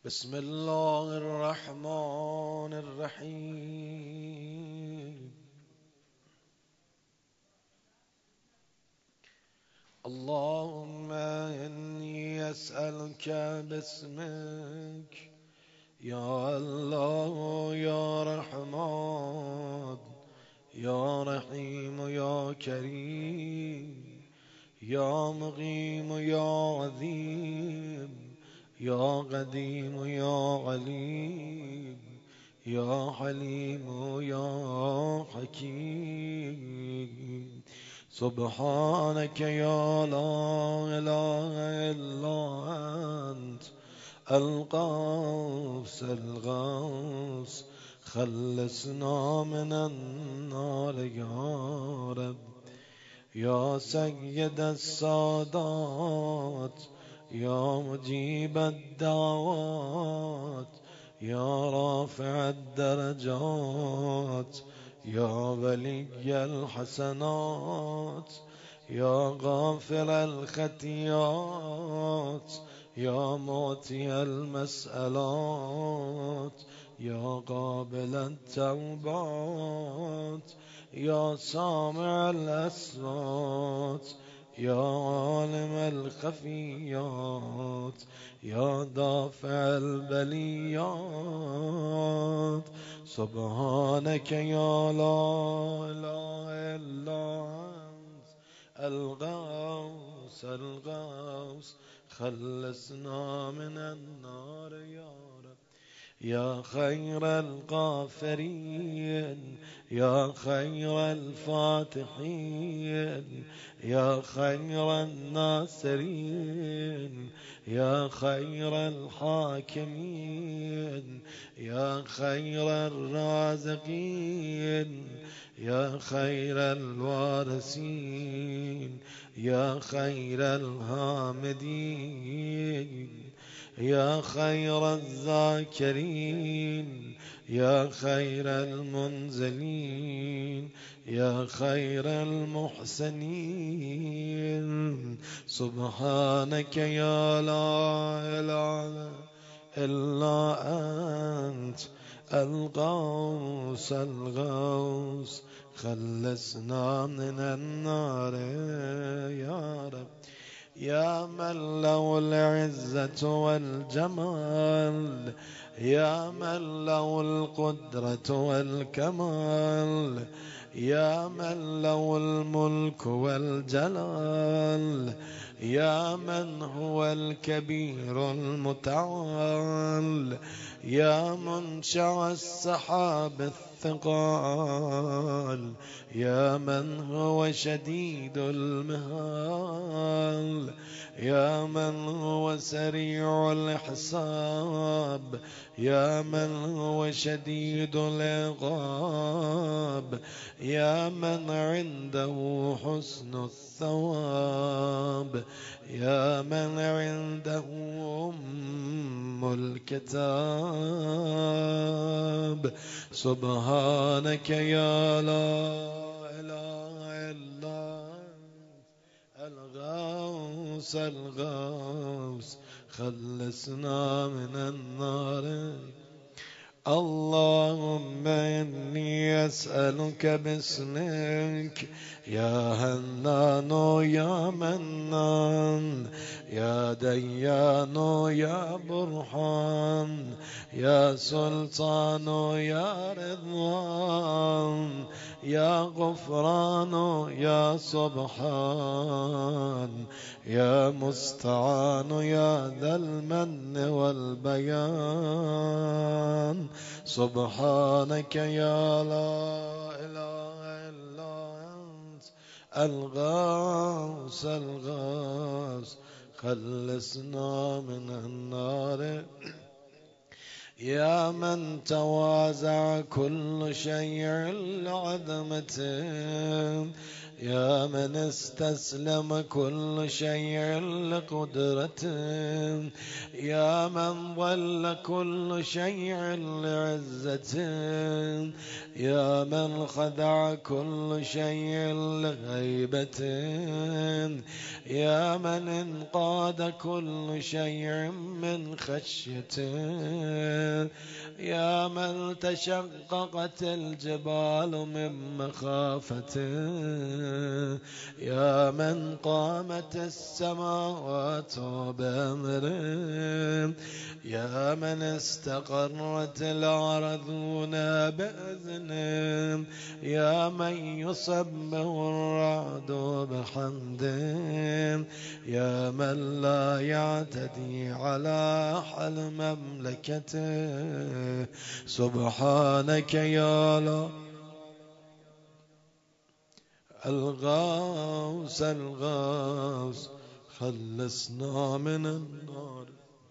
بسم الله الرحمن الرحيم. اللهم إني أسألك باسمك يا الله يا رحمن يا رحيم يا كريم يا مقيم يا عظيم يا قديم يا عليم يا حليم يا حكيم. سبحانك يا لا إله إلا أنت الغوث الغوث، خلصنا من النار يا رب. يا سيد السادات يا مجيب الدعوات يا رافع الدرجات يا ولي الحسنات يا غافر الخطيات يا معطي المسألات يا قابل التوبات يا سامع الأصوات يا عالم الخفيات يا دافع البليات. سبحانك يا لا إله إلا أنت الغوث الغوث، خلصنا من النار يا رب. يا خير الغافرين يا خير الفاتحين يا خير الناصرين يا خير الحاكمين يا خير الرازقين يا خير الوارثين يا خير الهامدين يا خير الذاكرين يا خير المنزلين يا خير المحسنين. سبحانك يا لا إله إلا أنت الغوث الغوث، خلصنا من النار يا رب. يا من له العزة والجمال يا من له القدرة والكمال يا من له الملك والجلال يا من هو الكبير المتعال يا منشأ السحاب الثقال يا من هو شديد المهال يا من هو سريع الحساب يا من هو شديد العقاب يا من عنده حسن الثواب يا من عنده أم الكتاب. سبحانك يا لا إله إلا الغوث الغوث، خلصنا من النار. اللهم إني أسألك باسمك يا هنان يا منان يا ديان يا برهان يا سلطان يا رضوان يا غفران يا سبحان يا مستعان يا ذا المن والبيان. سبحانك يا لا إله إلا أنت الغوث الغوث، خلصنا من النار. يا من توازع كل شيء لعظمته يا من استسلم كل شيء لقدرته، يا من ظل كل شيء لعزته، يا من خضع كل شيء لغيبته، يا من انقاد كل شيء من خشيته، يا من تشققت الجبال من مخافته، يا من قامت السماوات بأمره، يا من استقرت الأرضون بإذنه، يا من يصبه الرعد بحمده، يا من لا يعتدي على حل مملكته. سبحانك يا لا الغوث الغوث خلصنا من النار،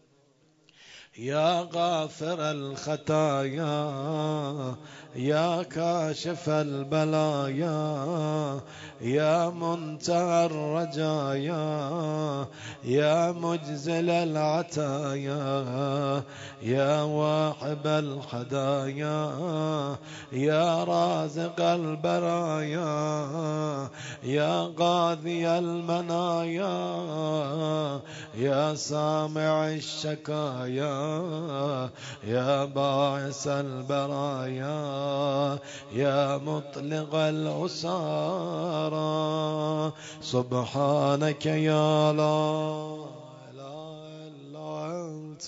يا غافر الخطايا، يا كاشف البلايا، يا منتهى الرجايا، يا مجزل العطايا، يا واحب الحدايا، يا رازق البرايا، يا قاضي المنايا، يا سامع الشكايا، يا باعث البرايا، يا مطلق الأسارى. سبحانك يا لا إله إلا أنت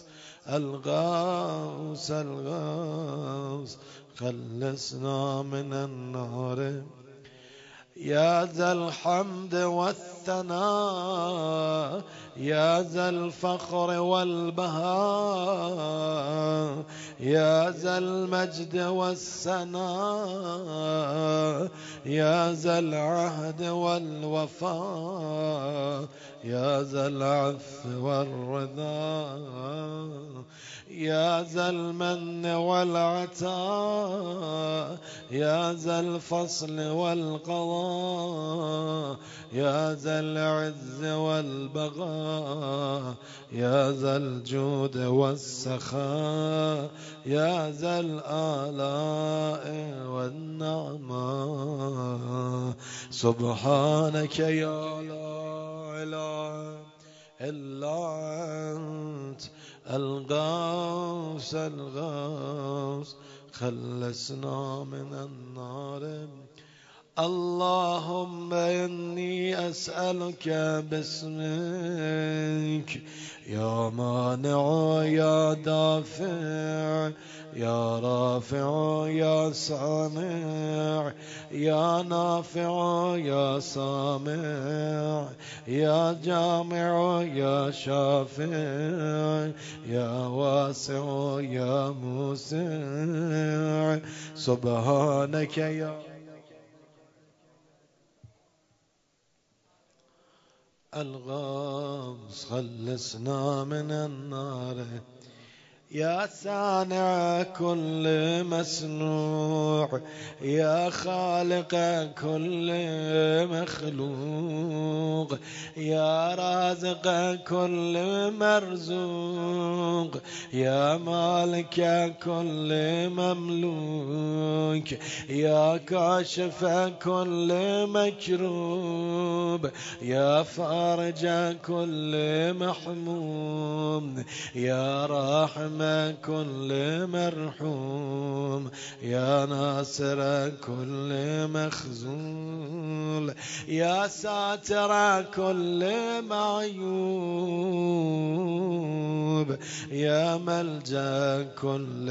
الغوث الغوث خلصنا من النار، يا ذا الحمد والثناء، يا ذا الفخر والبهاء، يا ذا المجد والسناء، يا ذا العهد والوفاء، يا ذا العفو والرضا، يا ذا المن والعطاء، يا ذا الفصل والقضاء، يا ذا العز والبغاء، يا ذا الجود والسخاء، يا ذا الآلاء والنعماء. سبحانك يا لا إله إلا أنت الغوث الغوث خلصنا من النار. اللهم إني أسألك باسمك يا مانع يا دافع يا رافع يا سامع يا نافع يا سامع يا جامع يا شافع يا واسع يا موسع. سبحانك يا الغوث خلصنا من النار، يا صانع كل مصنوع يا خالق كل مخلوق يا رازق كل مرزوق يا مالك كل مملوك يا كاشف كل مكروب يا فارج كل محموم يا راحم كل مرحوم يا ناصر كل مخزول يا ساتر كل معيوب يا ملجأ كل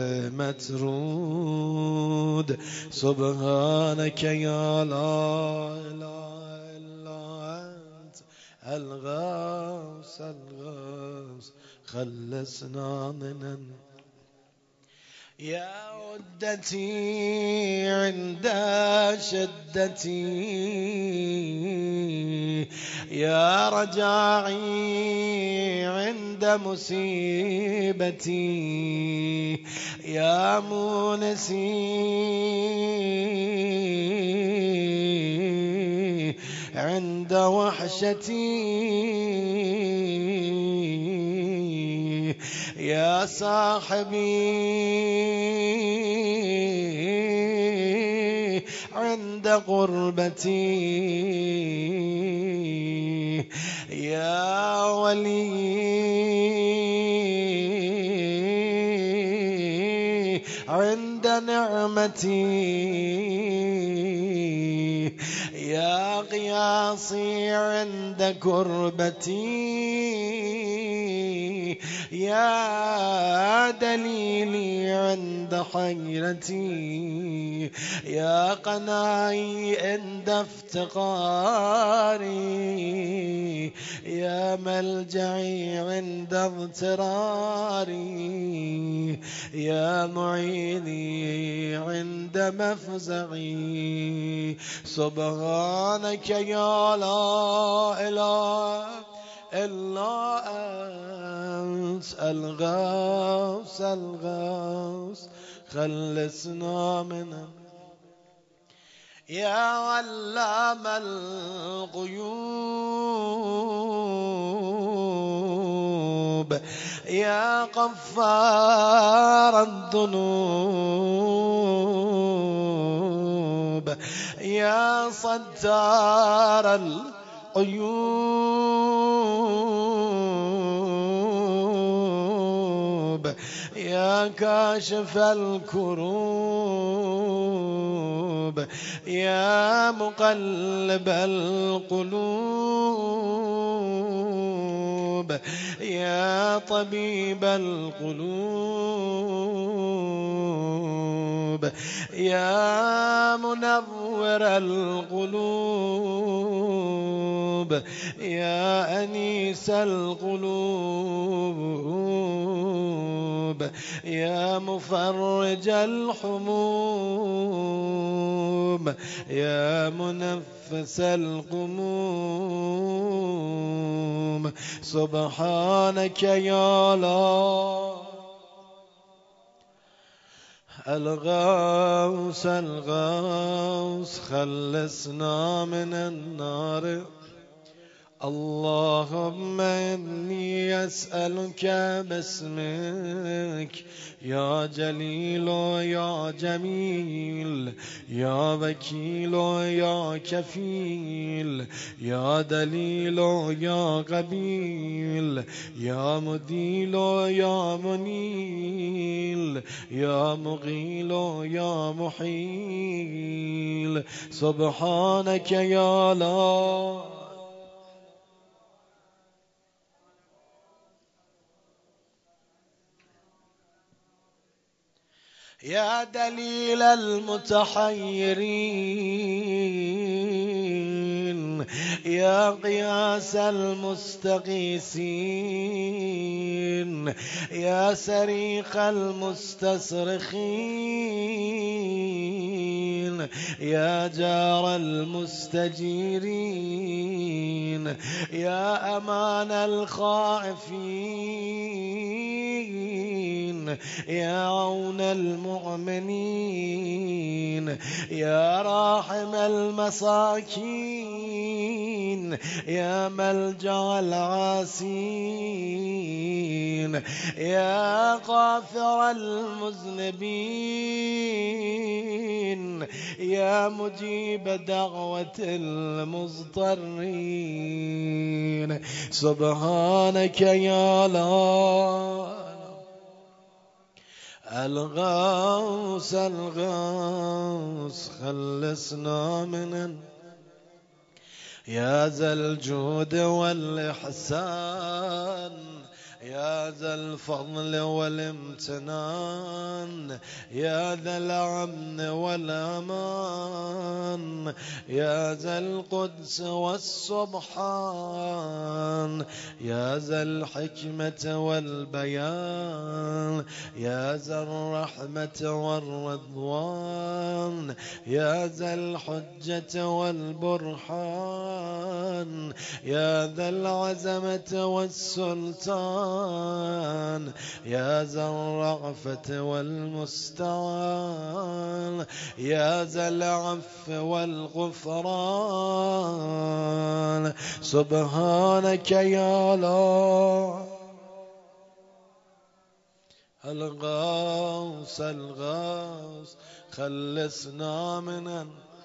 مترود. سبحانك يا لا إله إلا أنت الغوث الغوث خلصنا من يا عدتي عند شدتي يا رجاعي عند مصيبتي يا مونسي عند وحشتي يا صاحبي عند غربتي يا ولي عند نعمتي يا قياصي عند كربتي يا دليلي عند حيرتي يا قناعي عند افتقاري يا ملجعي عند اضطراري يا معيني عند مفزعي سبحانك يا لا إله إلا أنت الغوث الغوث خلصنا من يا علام الغيوب يا غفار الذنوب يا ستار العيوب يا كاشف الكروب يا مقلب القلوب يا طبيب القلوب يا منور القلوب يا أنيس القلوب يا مفرج الحموم يا منفس الغموم سبحانك يا لا الغوث الغوث خلصنا من النار اللهم إني أسألك باسمك يا جليل يا جميل يا وكيل يا كفيل يا دليل يا قبيل يا مديل يا منيل يا مغيل يا محيل سبحانك يا لا يا دليل المتحيرين يا قياس المستغيثين يا سريق المستصرخين يا جار المستجيرين يا أمان الخائفين يا عون المؤمنين يا راحم المساكين يا ملجأ العاسين يا غافر المذنبين يا مجيب دعوة المضطرين سبحانك يا لا الغوث الغوث خلصنا من يا ذا الجود والإحسان يا ذا الفضل والامتنان يا ذا الأمن والأمان يا ذا القدس والسبحان يا ذا الحكمة والبيان يا ذا الرحمة والرضوان يا ذا الحجة والبرهان يا ذا العزمة والسلطان يا ذا الرأفة والمستعان يا ذا العفو والغفران سبحانك يا الله الغوث الغوث خلصنا من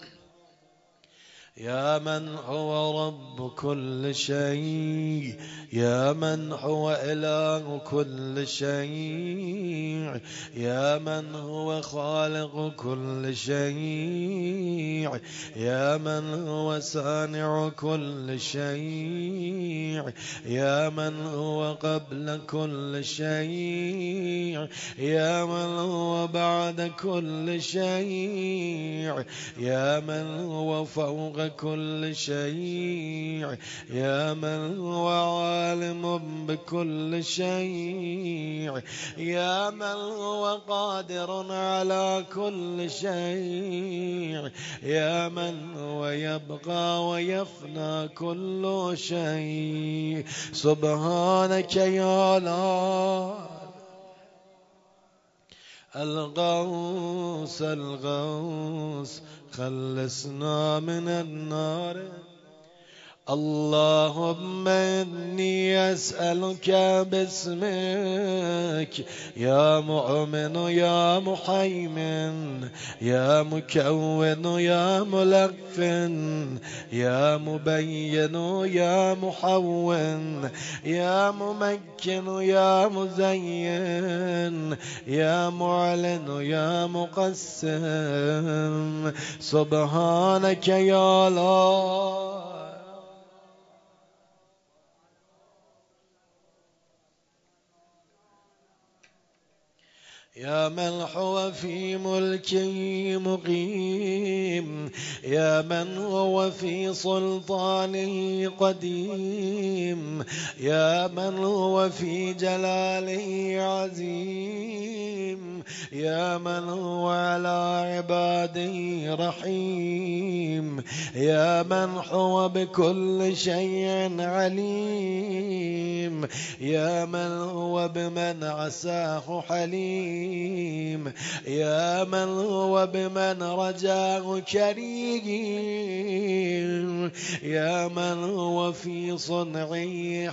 يا من هو رب كل شيء يا من هو إله كل شيء يا من هو خالق كل شيء يا من هو صانع كل شيء يا من هو قبل كل شيء يا من هو بعد كل شيء يا من هو فوق كل شيء يا من هو عالم بكل شيء يا من هو قادر على كل شيء يا من هو يبقى ويفنى كل شيء سبحانك يا الله الغوث الغوث خلصنا من النار اللهم إني أسألك باسمك يا مؤمن يا محيمن يا مكون يا ملقن يا مبين يا محون يا ممكن يا مزين يا معلن يا مقسم سبحانك يا الله يا من هو في ملكه مقيم يا من هو في سلطانه قديم يا من هو في جلاله عظيم يا من هو على عباده رحيم يا من هو بكل شيء عليم يا من هو بمن عساه حليم يا من هو بمن رجاه كريم يا من هو في صنعه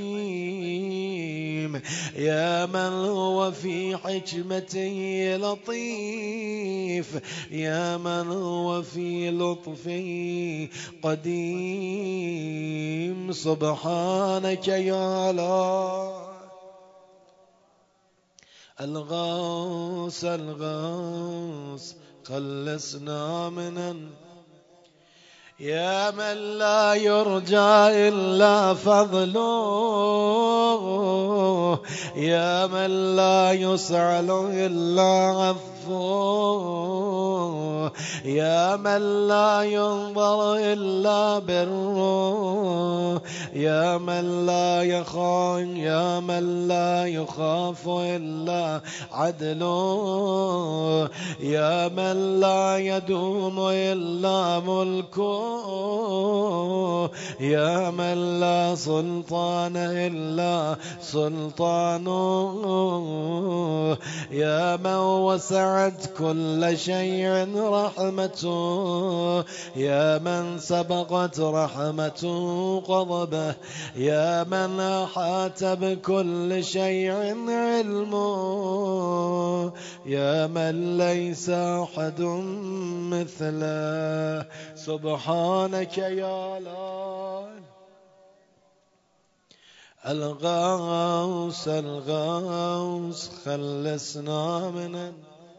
حكيم يا من هو في حكمته لطيف يا من هو في لطفه قديم سبحانك يا الله الغوث الغوث خلصنا من يا من لا يرجى إلا فضله يا من لا يسأل إلا عفوه يا من لا ينظر إلا بره يا من لا يخاف إلا عدله يا من لا يدوم إلا ملكه يا من لا سلطان إلا سلطانه يا من وسعت كل شيء رحمته يا من سبقت رحمته غضبه يا من أحاط بكل شيء علمه يا من ليس أحد مثله سبحانك يا الله الغوث الغوث خلصنا من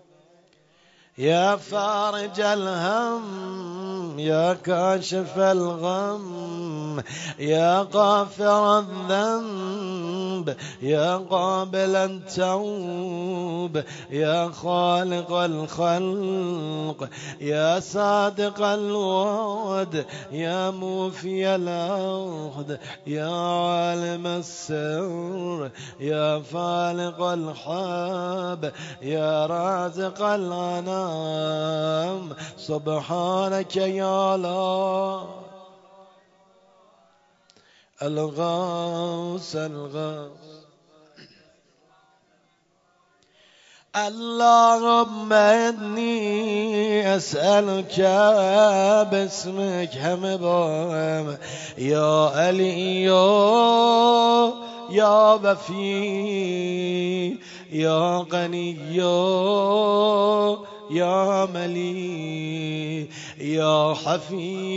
يا فارج الهم يا كاشف الغم يا غافر الذنب يا قابل التوب يا خالق الخلق يا صادق الوعد يا موفي العهد يا عالم السر يا فالق الحب يا رازق الأنام سبحانك يا الله الغوث اللهم إني أسألك باسمك همبام يا علي يا وفي يا غني يا ملي يا حفي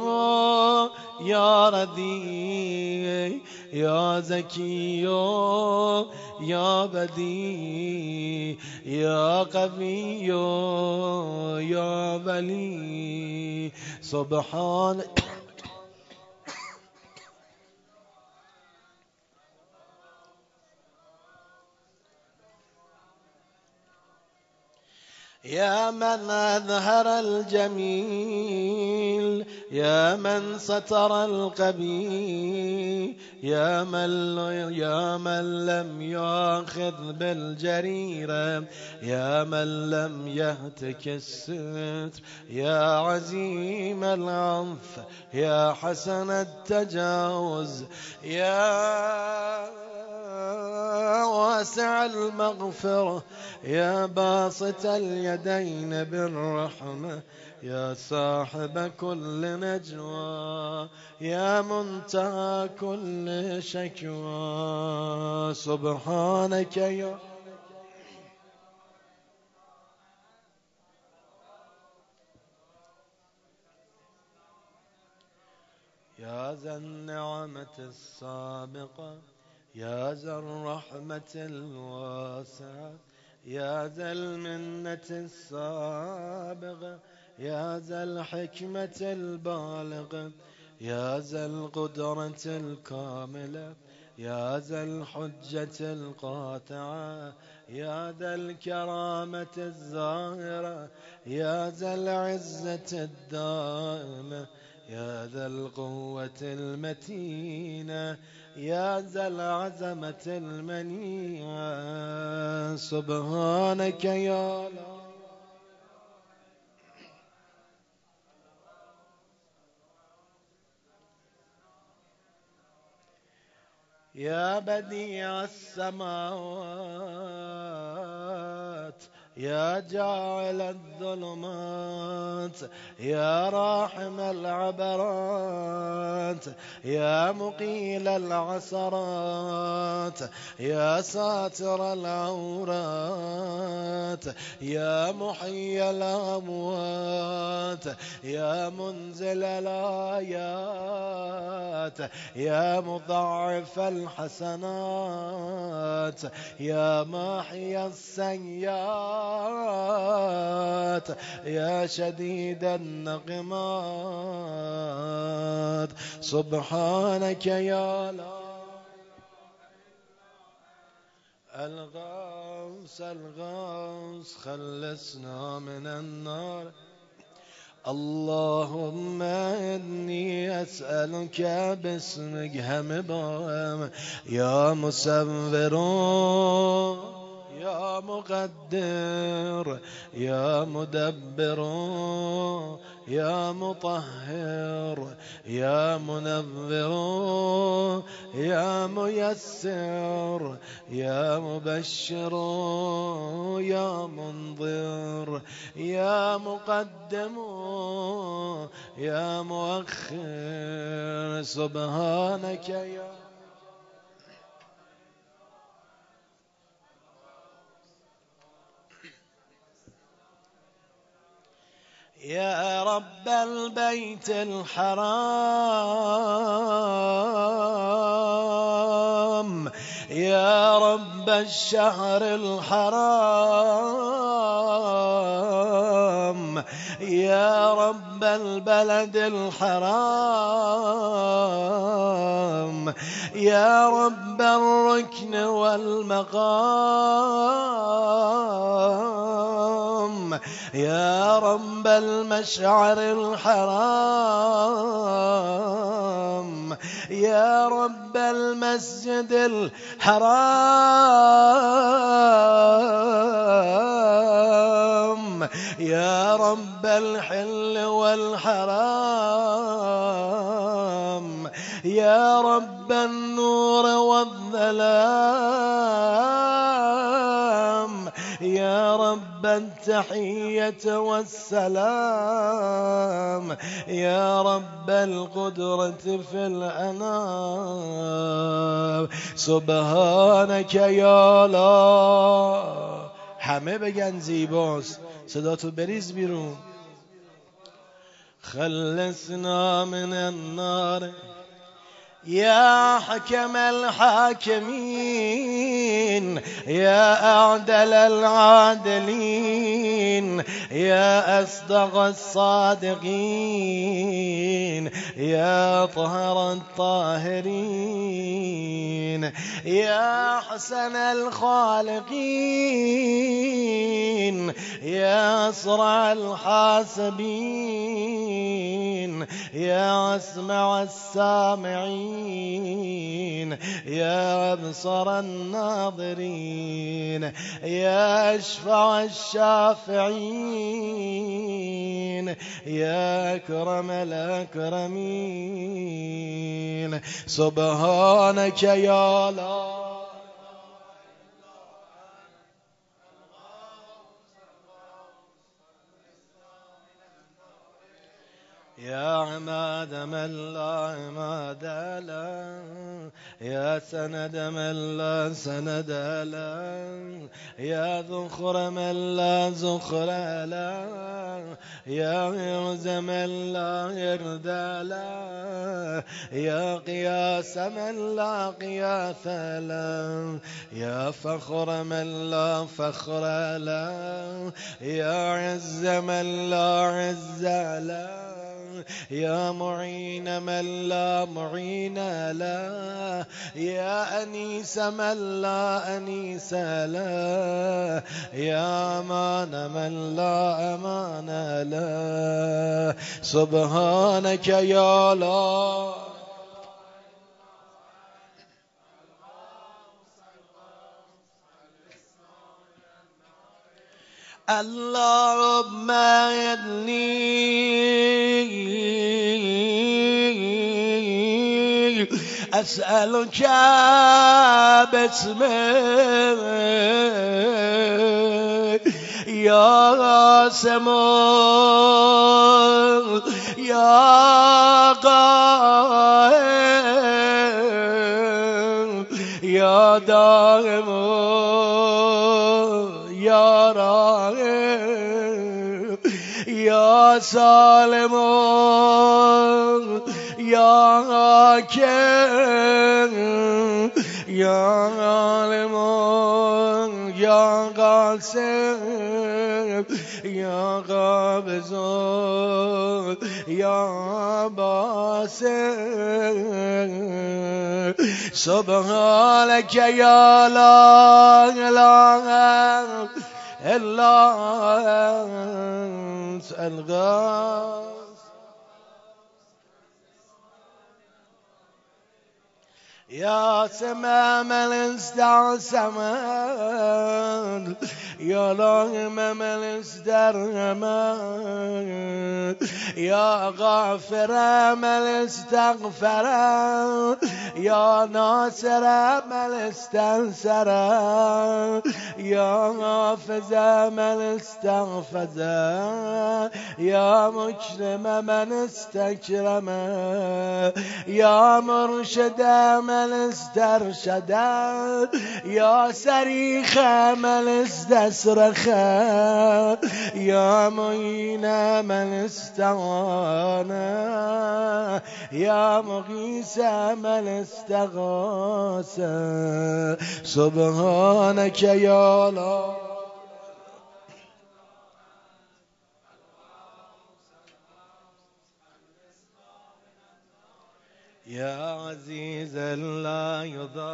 يا ردي يا زكي يا بدي يا قوي يا بلي سبحانك يا من أظهر الجميل يا من ستر القبيح يا من لم يأخذ بالجريرة يا من لم يهتك الستر يا عزيم العف يا حسن التجاوز يا واسع المغفرة يا باسط اليدين بالرحمة يا صاحب كل نجوى يا منتهى كل شكوى سبحانك يا ذا النعمة السابقة يا ذا الرحمة الواسعة يا ذا المنة السابقة يا ذا الحكمة البالغة يا ذا القدرة الكاملة يا ذا الحجة القاطعة يا ذا الكرامة الظاهرة يا ذا العزة الدائمة يا ذا القوة المتينة يا ذا العزمة المنيعة سبحانك يا الله يا بديع السماوات يا جاعل الظلمات يا راحم العبرات يا مقيل العثرات يا ساتر العورات يا محيي الأموات يا منزل الآيات يا مضاعف الحسنات يا ماحي السيئات يا شديد النقمات سبحانك يا الله الغوث خلصنا من النار اللهم إني أسألك باسمك همبام يا مسور يا مقدر يا مدبر يا مطهر يا منذر يا ميسر يا مبشر يا منذر يا مقدم يا مؤخر سبحانك يا رب البيت الحرام يا رب الشهر الحرام يا رب رب البلد الحرام، يا رب الركن والمقام، يا رب المشعر الحرام، يا رب المسجد الحرام، يا رب الحل والحرام، يا رب النور والظلام، يا رب التحية والسلام، يا رب القدرة في الأنام. سبحانك یا الله. همه بگن زیباست. صداتو بریز بیرون. خلصنا من النار يا حكم الحاكمين، يا أعدل العادلين، يا أصدق الصادقين، يا طهر الطاهرين، يا حسن الخالقين، يا أسرع الحاسبين، يا أسمع السامعين، يا أبصر الناظرين، يا أشفع الشافعين، يا أكرم الأكرمين. سبحانك يا الله. يا عماد من لا عماد له، يا سند من لا سند له، يا ذخر من لا ذخر له، يا عرز من لا عرض له، يا قياس من لا قياس له، يا فخر من لا فخر له، يا عز من لا عز له، يا معين من لا معين له، يا أنيس من لا أنيس له، يا أمان من لا أمان له. سبحانك يا الله. اللهم إني أسألك باسمك يا قاسم يا قائم يا دائم يا راغب يا سالم يا حاكم يا عالم يا قاسم يا قابض يا باسم. سبحانك يا لا إله إلا أنت الغاث. يا سمام من استعصمت يا رحم من استرحمت يا غافر من استغفر يا ناصر من استنصر يا حافظ من استحفظ يا مكرم من استكرم يا مرشد من استرشد يا صريخ من استصرخ يا معين من استعان يا مغيث من استغاث. سبحانك يا الله. يا عزيزا لا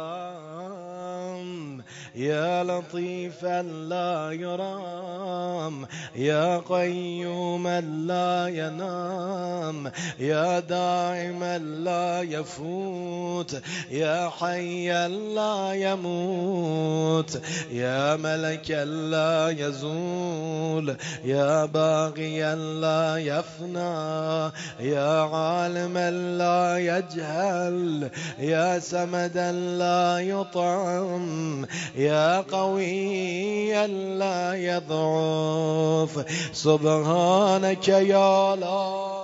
يضام، يا لطيفا لا يرام، يا قيوما لا ينام، يا دائما لا يفوت، يا حيا لا يموت، يا ملكا لا يزول، يا باغيا لا يفنى، يا عالما لا يجهل، يا سمدا لا يطعم، يا قويا لا يضعف. سبحانك يا لا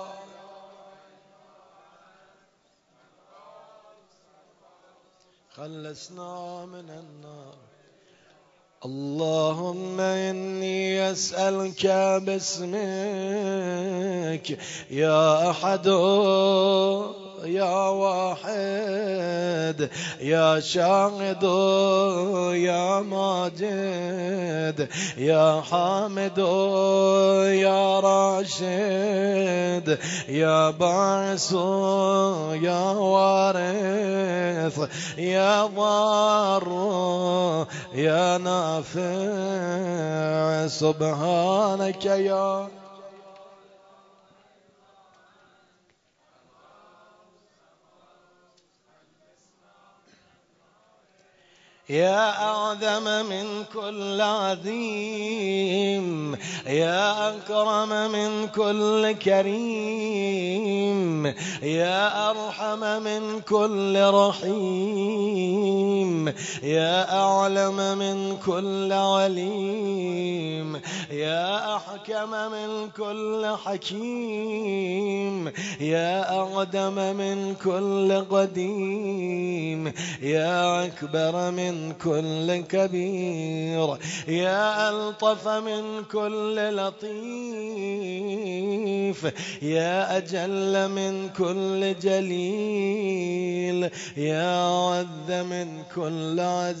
خلصنا من النار. اللهم إني أسألك باسمك يا أحد يا واحد يا شاهد يا ماجد يا حامد يا راشد يا باعث يا وارث يا ضار يا نافع. سبحانك يا أعظم من كل عظيم، يا أكرم من كل كريم، يا أرحم من كل رحيم، يا أعلم من كل عليم، يا أحكم من كل حكيم، يا أقدم من كل قديم، يا أكبر من كل كبير، يا ألطف من كل لطيف، يا أجل من كل جليل، يا عز من كل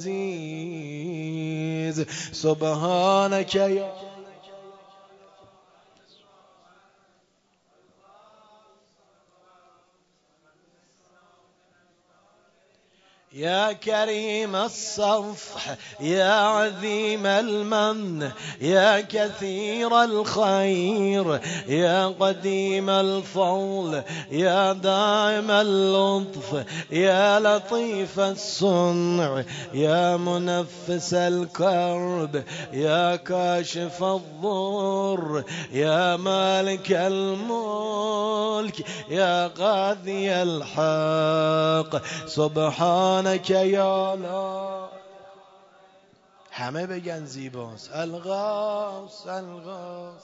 عزيز. سبحانك يا كريم الصفح، يا عظيم المن، يا كثير الخير، يا قديم الفضل، يا دائم اللطف، يا لطيف الصنع، يا منفس الكرب، يا كاشف الضر، يا مالك الملك، يا قاضي الحق. سبحانك یا لا. همه بگن زیباست. الغاث الغاث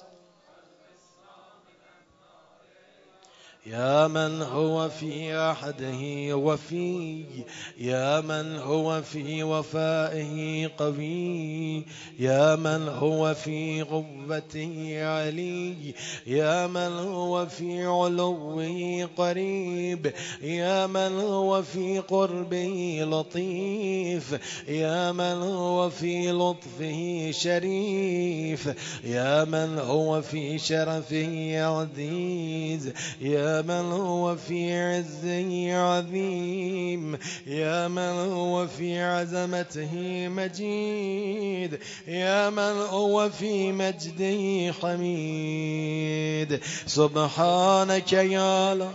يا من هو في عهده وفي، يا من هو في وفائه قوي، يا من هو في قوته علي، يا من هو في علوه قريب، يا من هو في قربه لطيف، يا من هو في لطفه شريف، يا من هو في شرفه عزيز، يا من هو في عزه عظيم، يا من هو في عزمته مجيد، يا من هو في مجده حميد. سبحانك يا لا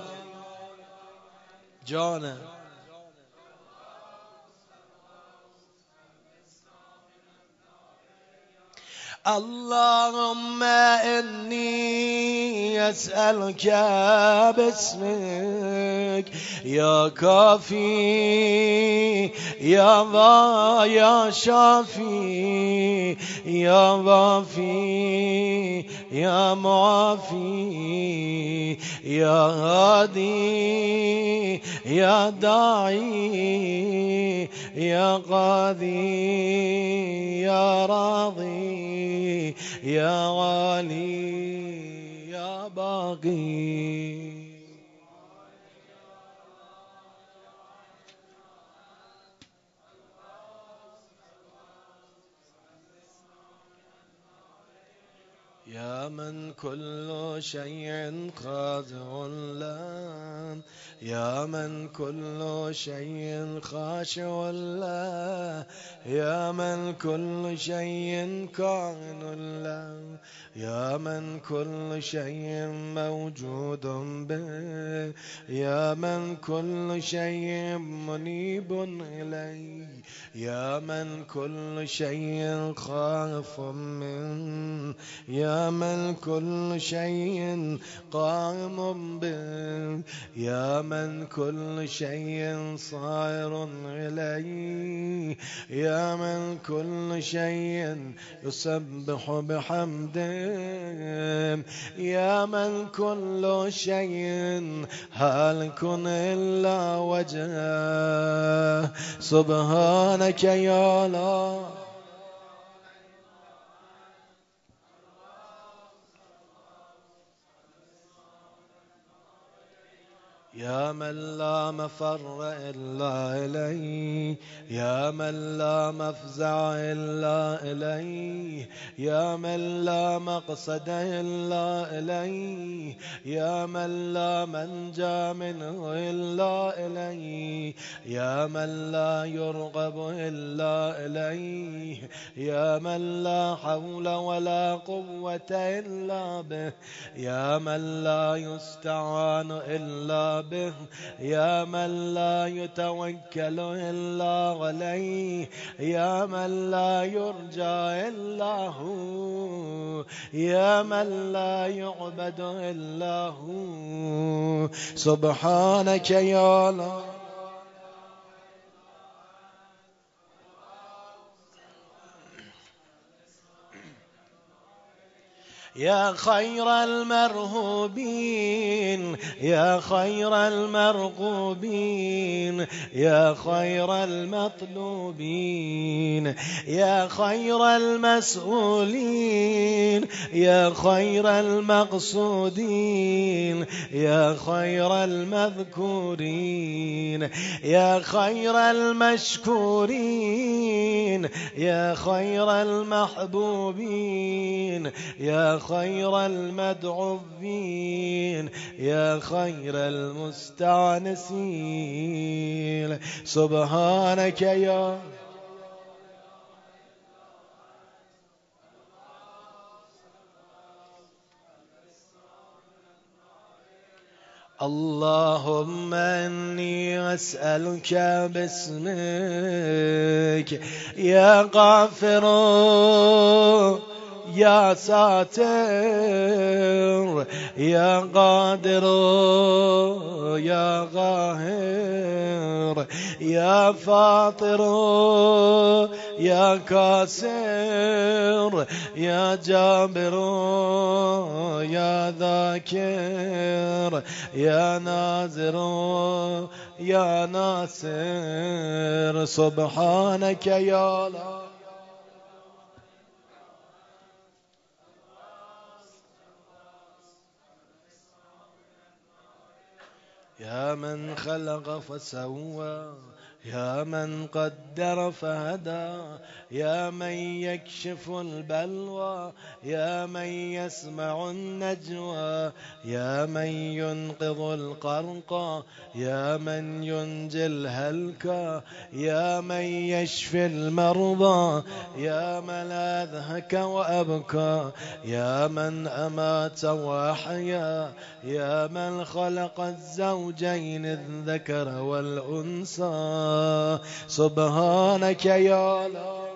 جانا. اللهم إني أسألك باسمك يا كافي يا ضا يا شافي يا ضافي يا معافي يا هادي يا داعي يا قاضي يا راضي يا والي يا باقي. يا من كل شيء خاضع له، يا من كل شيء خاشع له، يا من كل شيء كائن له، يا من كل شيء موجود به، يا من كل شيء منيب إليه، يا من كل شيء خائف منه، يا من كل شيء قائم به، يا من كل شيء صائر إليه، يا من كل شيء يسبح بحمده، يا من كل شيء هالك إلا وجهه. سبحانك يا الله، يا من لا مفر إلا إليه، يا من لا مفزع إلا إليه، يا من لا مقصد إلا إليه، يا من لا منجى منه إلا إليه، يا من لا يرغب إلا إليه، يا من لا حول ولا قوة إلا به، يا من لا يستعان إلا به، يا من لا يتوكل إلا عليه، يا من لا يرجى إلا هو، يا من لا يعبد إلا هو. سبحانك يا الله، يا خير المرهوبين، يا خير المرغوبين، يا خير المطلوبين، يا خير المسؤولين، يا خير المقصودين، يا خير المذكورين، يا خير المشكورين، يا خير المحبوبين، يا خير المدعوين، يا خير المستعنسين. سبحانك اللهم إني أسألك باسمك يا غافر، يا ساتر، يا قادر، يا قاهر، يا فاطر، يا كاسر، يا جابر، يا ذاكر، يا نازر، يا ناصر. سبحانك يا الله، يا من خلق فسوى، يا من قدر فهدى، يا من يكشف البلوى، يا من يسمع النجوى، يا من ينقذ القرقى، يا من ينجي الهلكى، يا من يشفي المرضى، يا من أذهك وأبكى، يا من أمات وأحيا، يا من خلق الزوجين الذكر والأنثى. سبحانك يا الله،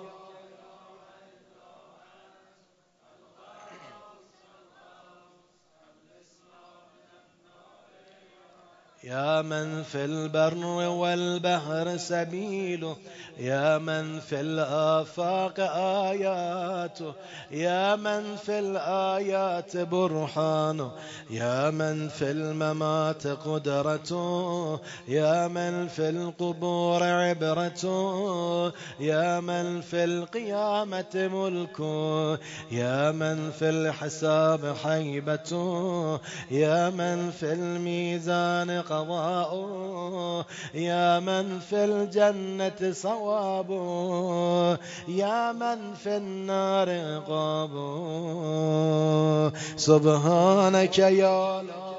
يا من في البر والبحر سبيله، يا من في الآفاق آياته، يا من في الآيات برهانه، يا من في الممات قدرته، يا من في القبور عبرته، يا من في القيامة ملكه، يا من في الحساب حيبته، يا من في الميزان قضاؤه، يا من في الجنة صوابه، يا من في النار عقابه. سبحانك يا الله.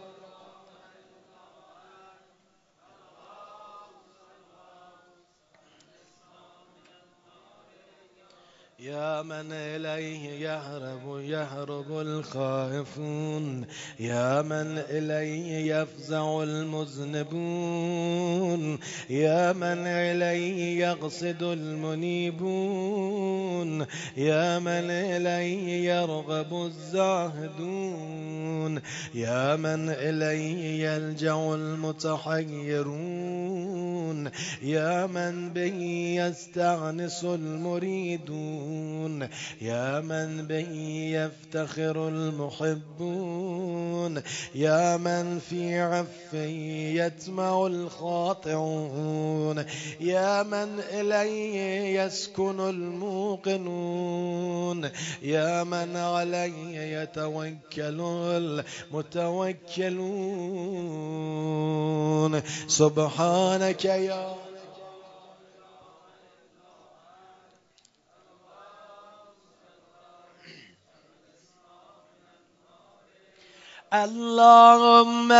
يا من إليه يهرب الخائفون، يا من إليه يفزع المذنبون، يا من إليه يقصد المنيبون، يا من إليه يرغب الزاهدون، يا من إليه يلجأ المتحيرون، يا من به يستأنس المريدون، يا من به يفتخر المحبون، يا من في عفه يتمع الخاطئون، يا من إليه يسكن الموقنون، يا من عليه يتوكل المتوكلون. سبحانك يا اللهم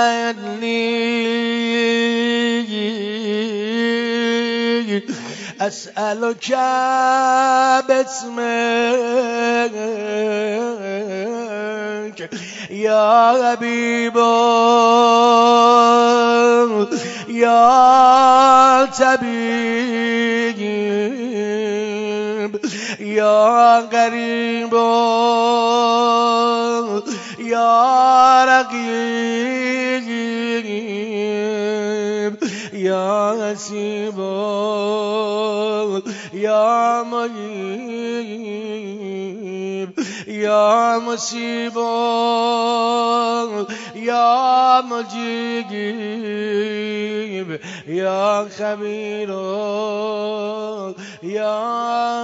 إني أسألك باسمك يا حبيب يا طبيب يا قريب يا رقيب يا حسيب يا مجيب يا مصيب يا مجيب يا خبير يا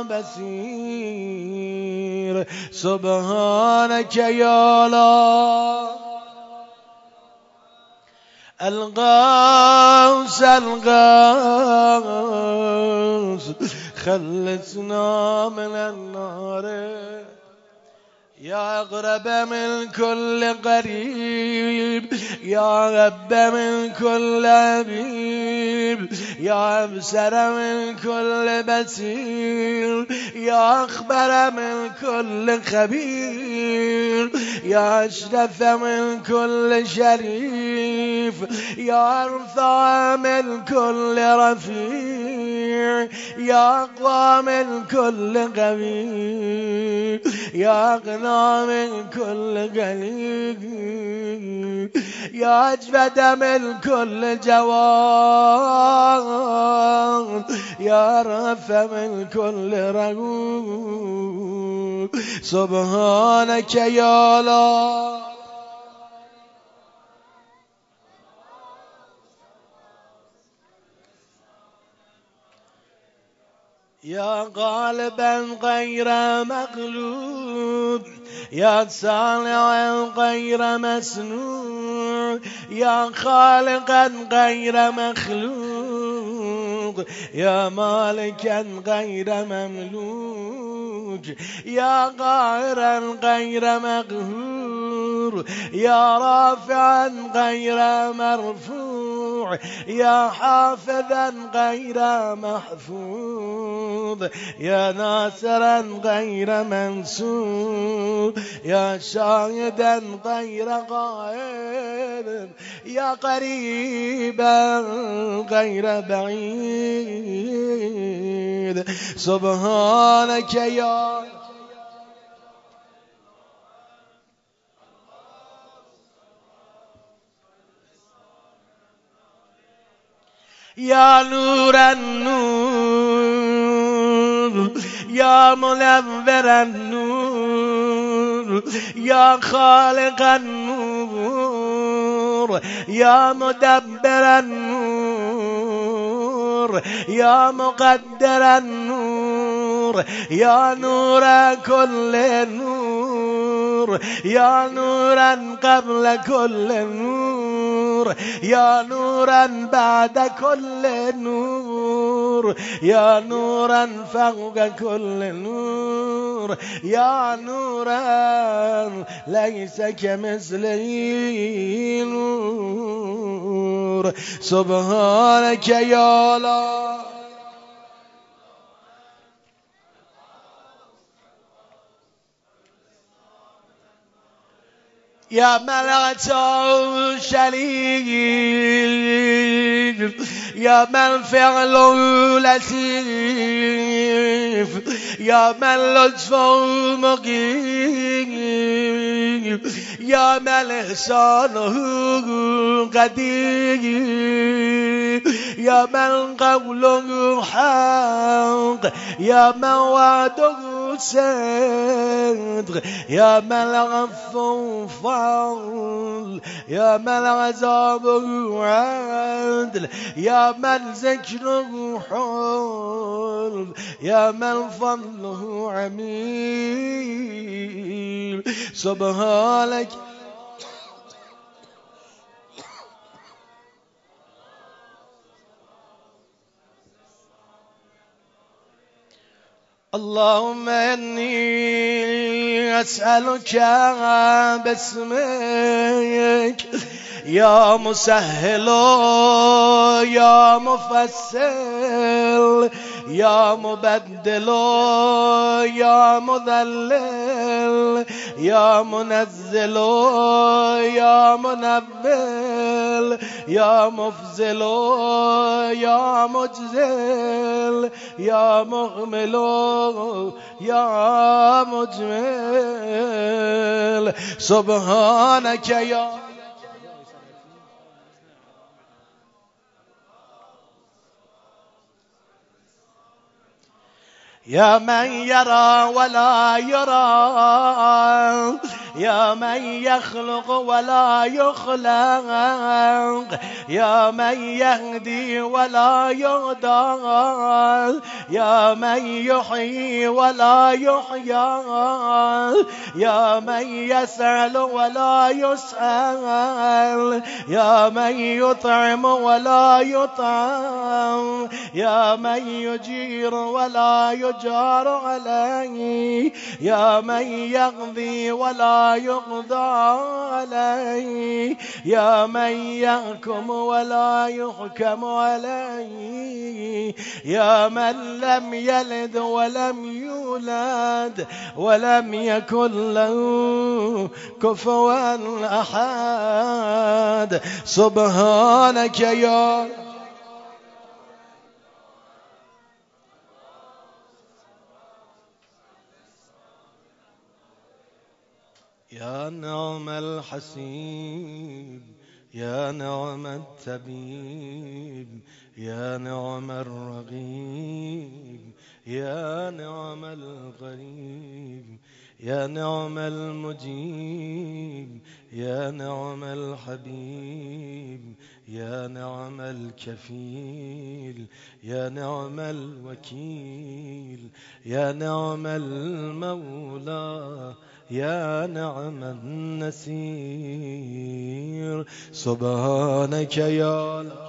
بصير. سبحانك يا الله. الغوث الغوث خلصنا من النار يا أقرب من كل قريب يا رب من كل حبيب يا أبصر من كل بصير يا أخبر من كل خبير يا أشرف من كل شريف يا أرفع من كل رفيع يا أقوى من كل قوي يا أغنى من كل قليل يا أجود من كل جواد يا رفع من كل رغوب. سبحانك يا الله. يا غالبا غير مغلوب يا صانعا غير مسنون يا خالقا غير مخلوق يا مالكا غير مملوك يا قاهرا غير مقهور يا رافعا غير مرفوع يا حافظا غير محفوظ يا ناصرا غير منصور يا شاهدا غير غائب يا قريبا غير بعيد. سبحانك يا نور النور يا منور النور يا خالق النور يا مدبر النور يا مقدر النور يا نور كل نور يا نورا قبل كل نور يا نورا بعد كل نور يا نورا فوق كل نور يا نورا ليس كمثله نور سبحانك يا الله يا ملعت شريف يا من فعله لطيف يا من لطفه مقيم يا من إحسانه قدير يا من قوله حق يا من وعده صدق يا من العفو فضل يا من العذاب عدل يا من ذكره حلم يا من فضله عميم سبحانك اللهم إني أسألك باسمك يا مسهل يا مفصل يا مبدل يا مذلل يا منزل يا منبل يا مفزل يا مجزل يا مغمل يا مجمل سبحانك يا من يرى ولا يرى يا من يخلق ولا يخلق يا من يهدي ولا يهدى يا من يحيي ولا يحيى يا من يسأل ولا يسأل يا من يطعم ولا يطعم يا من يجير ولا يجار عليه يا من يقضي ولا يقضى عليه يا من يحكم ولا يحكم عليه يا من لم يلد ولم يولد ولم يكن له كفوا أحد سبحانك يا نعم الحسيب يا نعم الطبيب يا نعم الرقيب يا نعم القريب يا نعم المجيب يا نعم الحبيب يا نعم الكفيل يا نعم الوكيل يا نعم المولى يا نعم النسير سبحانك يا الله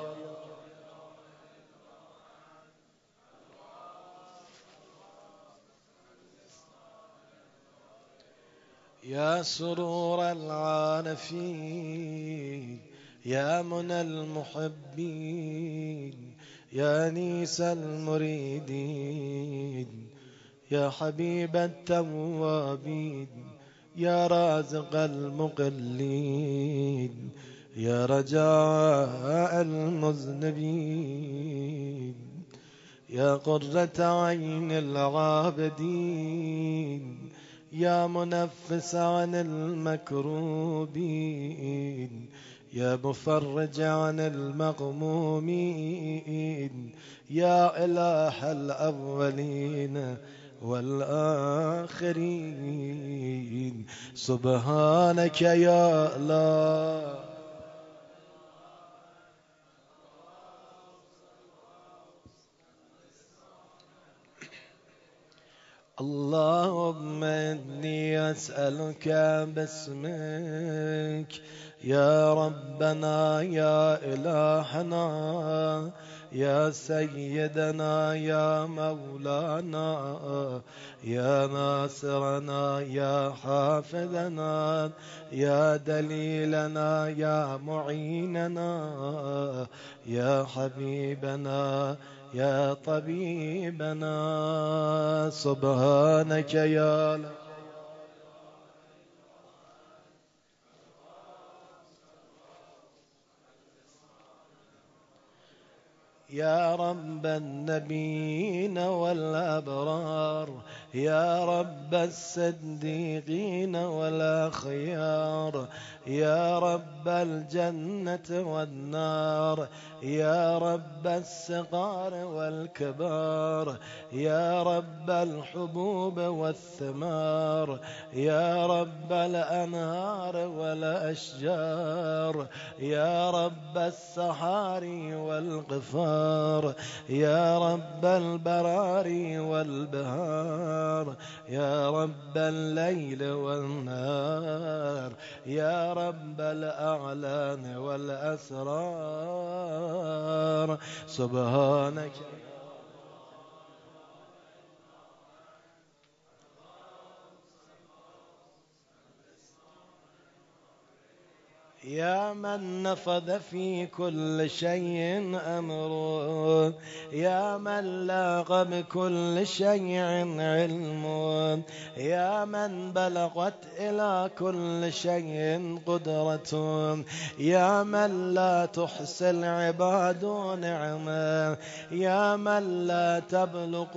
يا سرور العارفين يا منى المحبين يا نيس المريدين يا حبيب التوابين يا رازق المقلين يا رجاء المذنبين يا قرة عين العابدين يا منفس عن المكروبين يا مفرج عن المغمومين يا إله الأولين والآخرين سبحانك يا الله اللهم إني أسألك باسمك يا ربنا يا إلهنا يا سيدنا يا مولانا يا ناصرنا يا حافظنا يا دليلنا يا معيننا يا حبيبنا يا طبيبنا سبحانك يا يا رب النبيين والأبرار يا رب الصديقين والأخيار يا رب الجنة والنار يا رب الصغار والكبار يا رب الحبوب والثمار يا رب الأنهار والأشجار يا رب الصحاري والغفار يا رب البراري والبهار يا رب الليل والنهار يا رب الأعلان والأسرار سبحانك يا من نفذ في كل شيء أمره يا من لاغ بكل شيء علمه يا من بلغت إلى كل شيء قدرته يا من لا تحصي العباد نعمه يا من لا تبلغ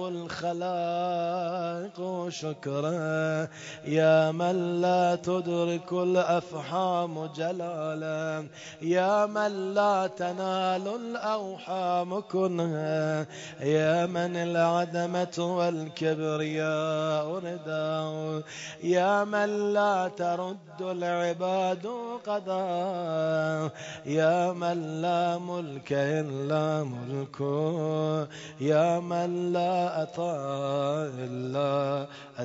الخلائق شكره يا من لا تدرك الأفهام جلاله يا من لا تنال الأوحام كنها يا من العدمة والكبرياء رداه يا من لا ترد العباد قضاء يا من لا ملك إلا ملكه يا من لا أطاع إلا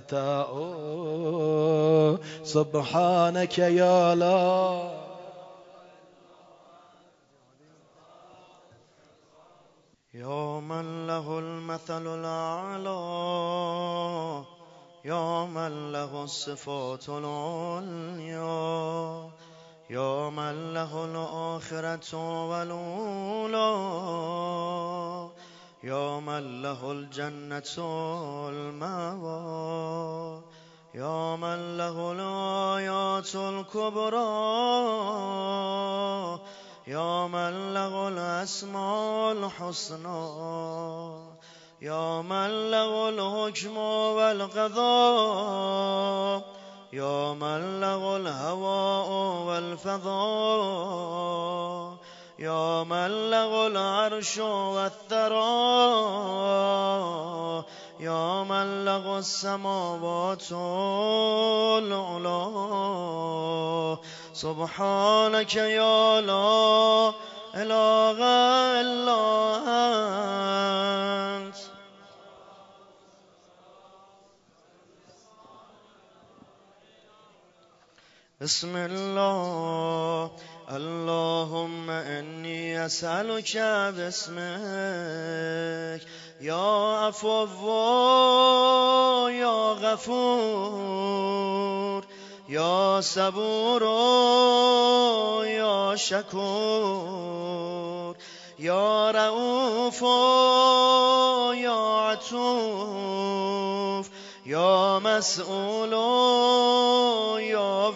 أتاه سبحانك يا الله يا من له المثل الأعلى يا من له الصفات العليا يا من له الآخرة والأولى يا من له الجنة المأوى يا من له الآيات الكبرى يا من له الأسماء الحسنى يا من له الحكم والقضاء يا من له الهواء والفضاء يا من له العرش والثرى يا من له السماوات العلى سبحانك يا لا إله إلا أنت بسم الله اللهم إني أسألك باسمك يا عفو يا غفور يا صبور يا شكور يا رؤوف يا عطوف يا مسؤول يا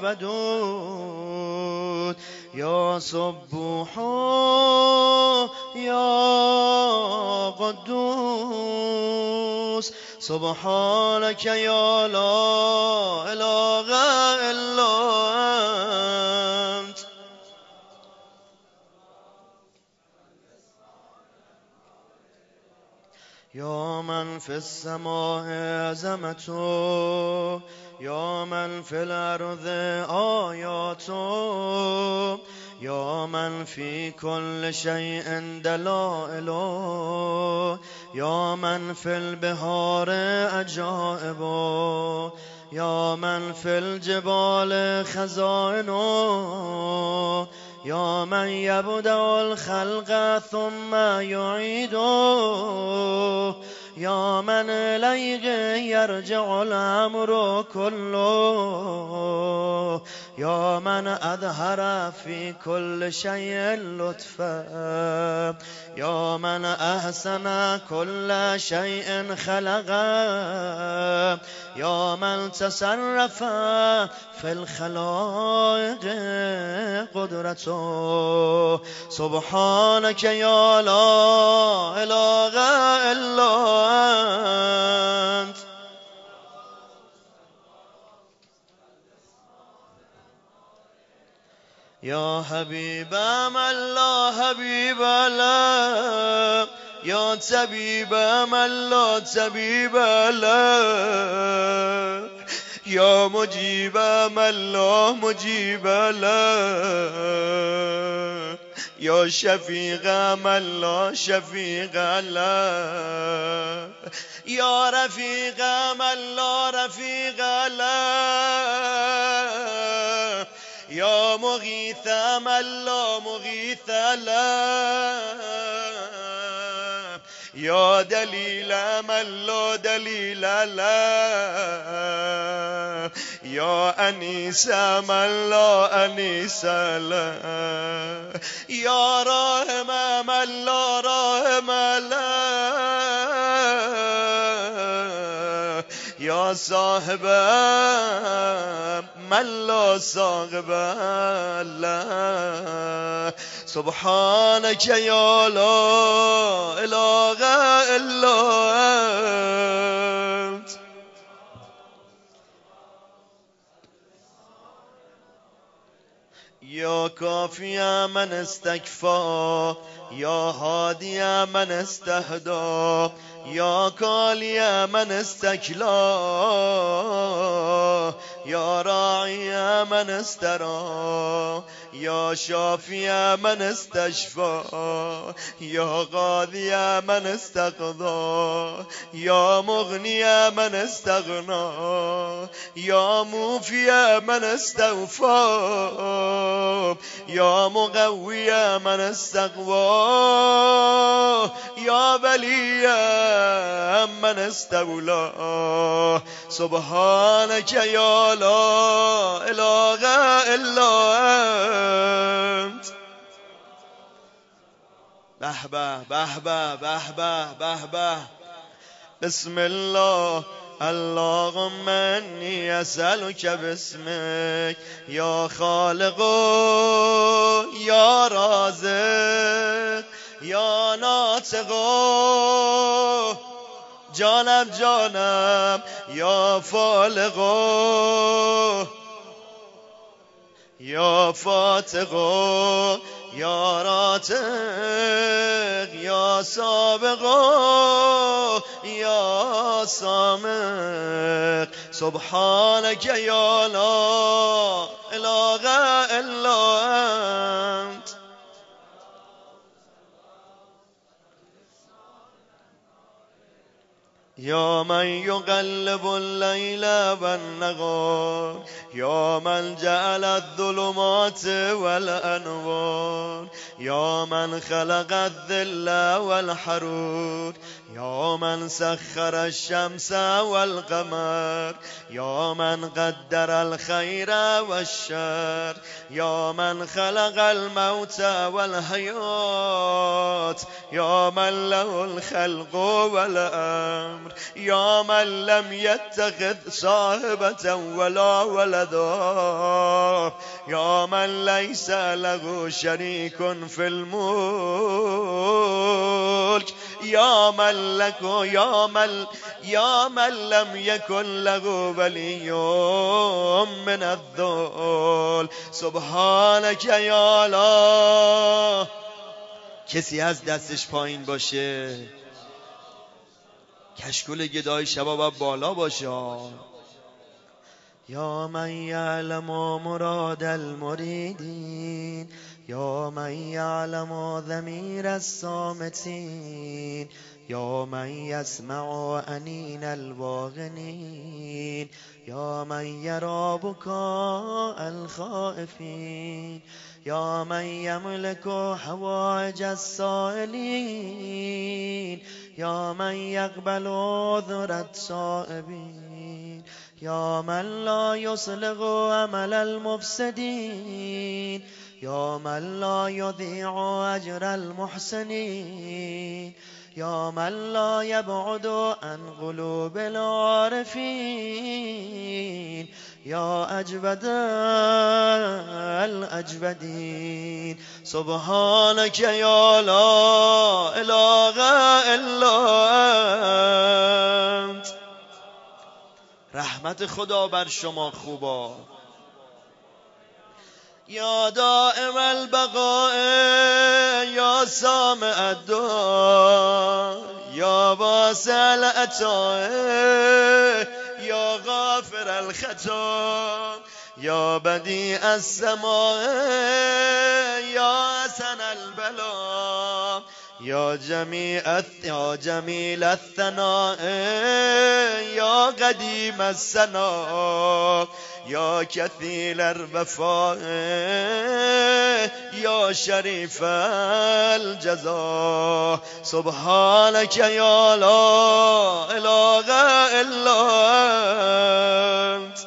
ودود يا سبوح يا قدوس سبحانك يا لا إله إلا أنت يا من في السماء عظمته يا من في الأرض آياته يا من في كل شيء دلائل يا من في البحار عجائب يا من في الجبال خزائن يا من يبدأ الخلق ثم يعيد يا من إليه يرجع الأمر كله يا من أظهر في كل شيء لطفا يا من أحسن كل شيء خلقا يا من تصرف في الخلائق قدرته سبحانك يا لا إله إلا أنت يا حبيب من لا حبيب له يا طبيب من لا طبيب له يا مجيب من لا مجيب له يا شفيق من لا شفيق له يا رفيق من لا رفيق له يا مغيث من لا مغيث له يا دليل من لا دليل له يا أنيس من لا أنيس له يا راهم من لا راهم له يا صاحب من لا صاحب له سبحانك يا لا إله إلا أنت يا كافي من استكفى يا هادي من استهدى يا كالي من استكلا يا راعي من استرى يا شافي من استشفى يا غاذي من استقضى يا مغني من استغنى يا موفي من استوفى يا مغوي من استغوى يا ولي من استولى سبحانك يا لا إله إلا أنت بهبه بهبه بهبه بهبه بسم الله اللهم إني أسألك باسمك يا خالق يا رازق يا ناطق جانم جانم يا فالق يا فاتق يا راتق يا سابق يا سامق سبحانك يا لا إله إلا أنت يا من يقلب الليل والنهار يا من جعل الظلمات والأنوار يا من خلق الذل والحرور يا من سخر الشمس والقمر يا من قدر الخير والشر يا من خلق الموت والحياة يا من له الخلق والأمر يا من لم يتخذ صاحبة ولا ولدا يا من ليس له شريك في الملك يا من لك يا من لم يكن له ولي من الذل سبحانك یا لا. کسی از دستش پایین باشه کشکول گدای شبا باید بالا باشه. یا من یعلم مراد المریدین یا من یعلم ضمیر الصامتین یا من یسمع انین الواغنین یا من یری بکاء الخائفین یا من یملک حوائج السائلین یا من یقبل عذر التائبین یا من لا یصلح عمل المفسدین یا من لا یضیع اجر المحسنین یا من لا یبعد عن قلوب العارفین یا اجود الاجودین سبحانک یا لا اله الا انت. رحمت خدا بر شما خوبا. یا دائم البقاء یا سامع الدعا یا واسع العطاء یا غافر الخطا یا بدیع السماء یا حسن البلا یا جمیل الثناء یا قدیم الثناء یا کثیر الوفاء یا شریف الجزا سبحانک یا لا اله الا انت.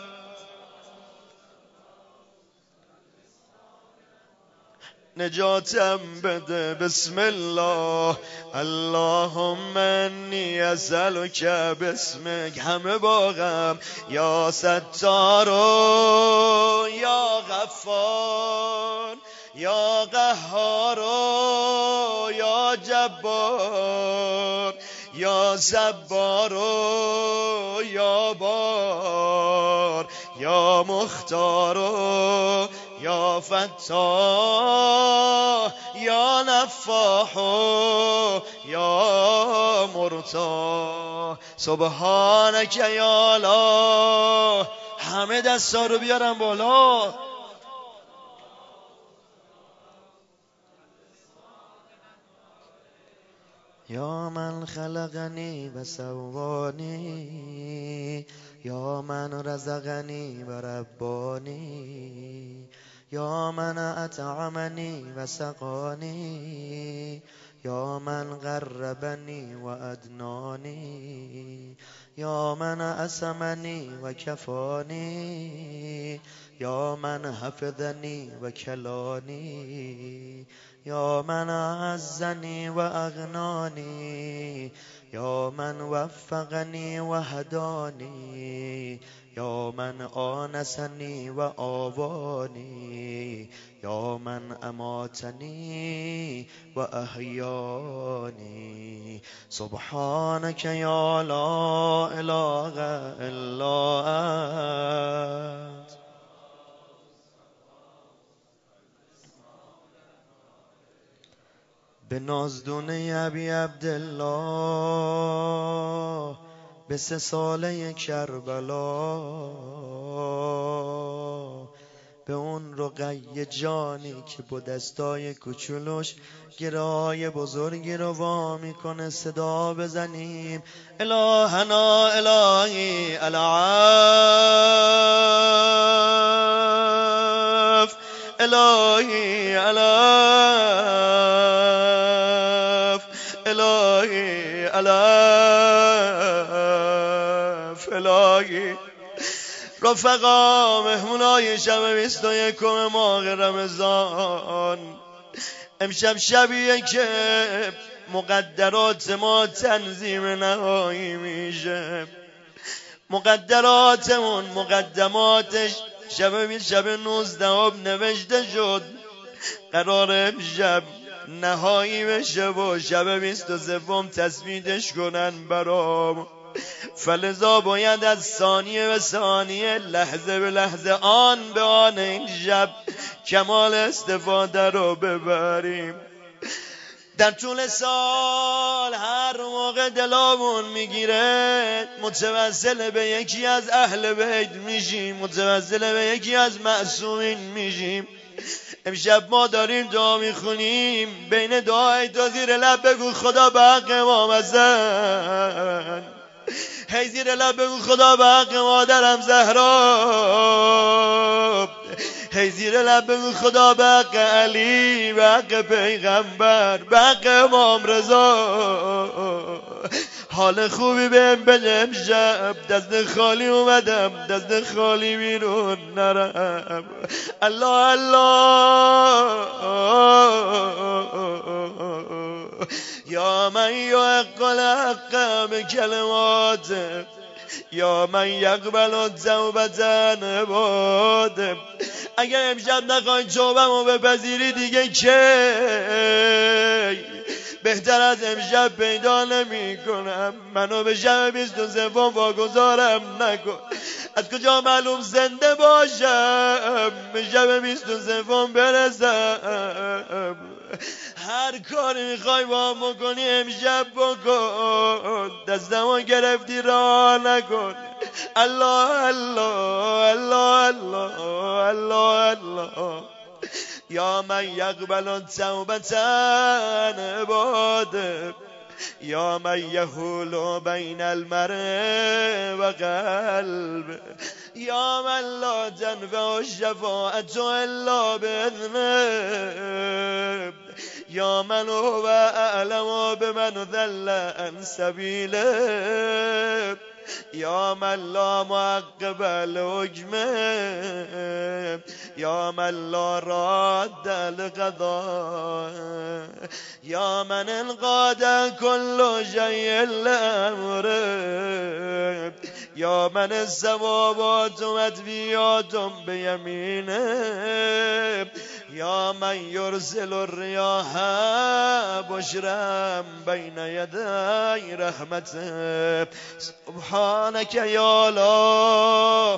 نجاتم بده بسم الله اللهم انی اسألک باسمک. همه باغم یا ستار یا غفار یا قهار یا جبار یا صبار یا بار یا مختار یا فتاح یا نفاح یا مرتاح سبحانک یا لا. همه دستا رو بیارم بالا. یا من خلقنی و سوانی یا من رزقنی و ربانی یا من اطعمنی و سقانی یا من قربنی و ادنانی یا من اسمنی و کفانی یا من حفظنی و کلانی یا من اعزنی و اغنانی یا من وفقنی و هدانی یا من آنسنی و آوانی یا من اماتنی و احیانی سبحانک یا لا اله الا انت. به نازدونه ابی عبدالله به 3 ساله کربلا به اون رقیه جانی که با دستای کوچولوش گرای بزرگی رو وا میکنه صدا بزنیم الهنا الهی العف الهی العف الهی العف الهی. رفقا مهمونای شب 21 ماه رمضان، امشب شبیه که مقدرات ما تنظیم نهایی میشه. مقدراتمون مقدماتش شب 19 نوشته شد قرار امشب نهایی بشه و شب 23 تصویدش کنن برام. فلذا باید از ثانیه به ثانیه لحظه به لحظه آن به آن این شب کمال استفاده رو ببریم. در طول سال هر موقع دلامون میگیره متوسل به یکی از اهل بیت میشیم، متوسل به یکی از معصومین میشیم. امشب ما داریم دعا میخونیم، بین دعای تا زیر لب بگو خدا به حق امام حسن، هی زیر لب بگو خدا به حق مادرم زهرا، هی زیر لب بگو خدا به حق علی، به حق پیغمبر، به حق امام رضا. حال خوبی بهم بده امشب، دست خالی اومدم دست خالی بیرون نرم. الله الله یا من یحق الحق بکلماته، یا من یقبل التوبة عن عباده. اگر امشب نخواین توبه‌مو بپذیری دیگه کی بهتر از امشب پیدا نمی کنم. منو به شب 23 واگذارم نکن. از کجا معلوم زنده باشم به شب 23 برسم. هر کاری میخوای با هم بکنی امشب بکن، دستمو گرفتی راه نکن. الله الله الله الله الله الله یا من یقبل التوبة عن عباده، یا من یحول بین المرء و قلب، یا من لا تنفع الشفاعة الا باذنه، یا من هو اعلم بمن ضل عن سبیله، یا من لا معقب لحکمه، یا من لا راد لقضاء، یا من انقاد کل شیء لامره، یا من السماوات مطویات بیمینه، یا من یرسل الریاح بشرا بین یدی رحمته. سبحانك یا الله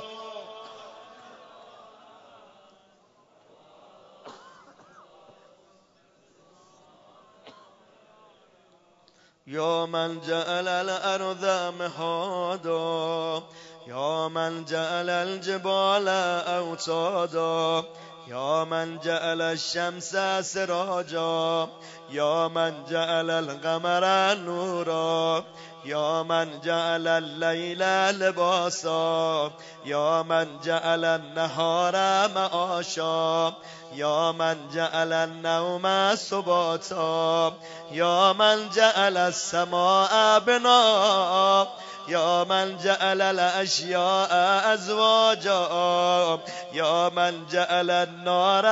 یا من جعل الارض مهادا، یا من جعل الجبال اوتادا، یا من جعل الشمس سراجا، یا من جعل القمر نورا، یا من جعل اللیل لباسا، یا من جعل النهار معاشا، یا من جعل النوم سباتا، یا من جعل السماء بنا، یا من جعل الاشیاء ازواجا، یا من جعل النار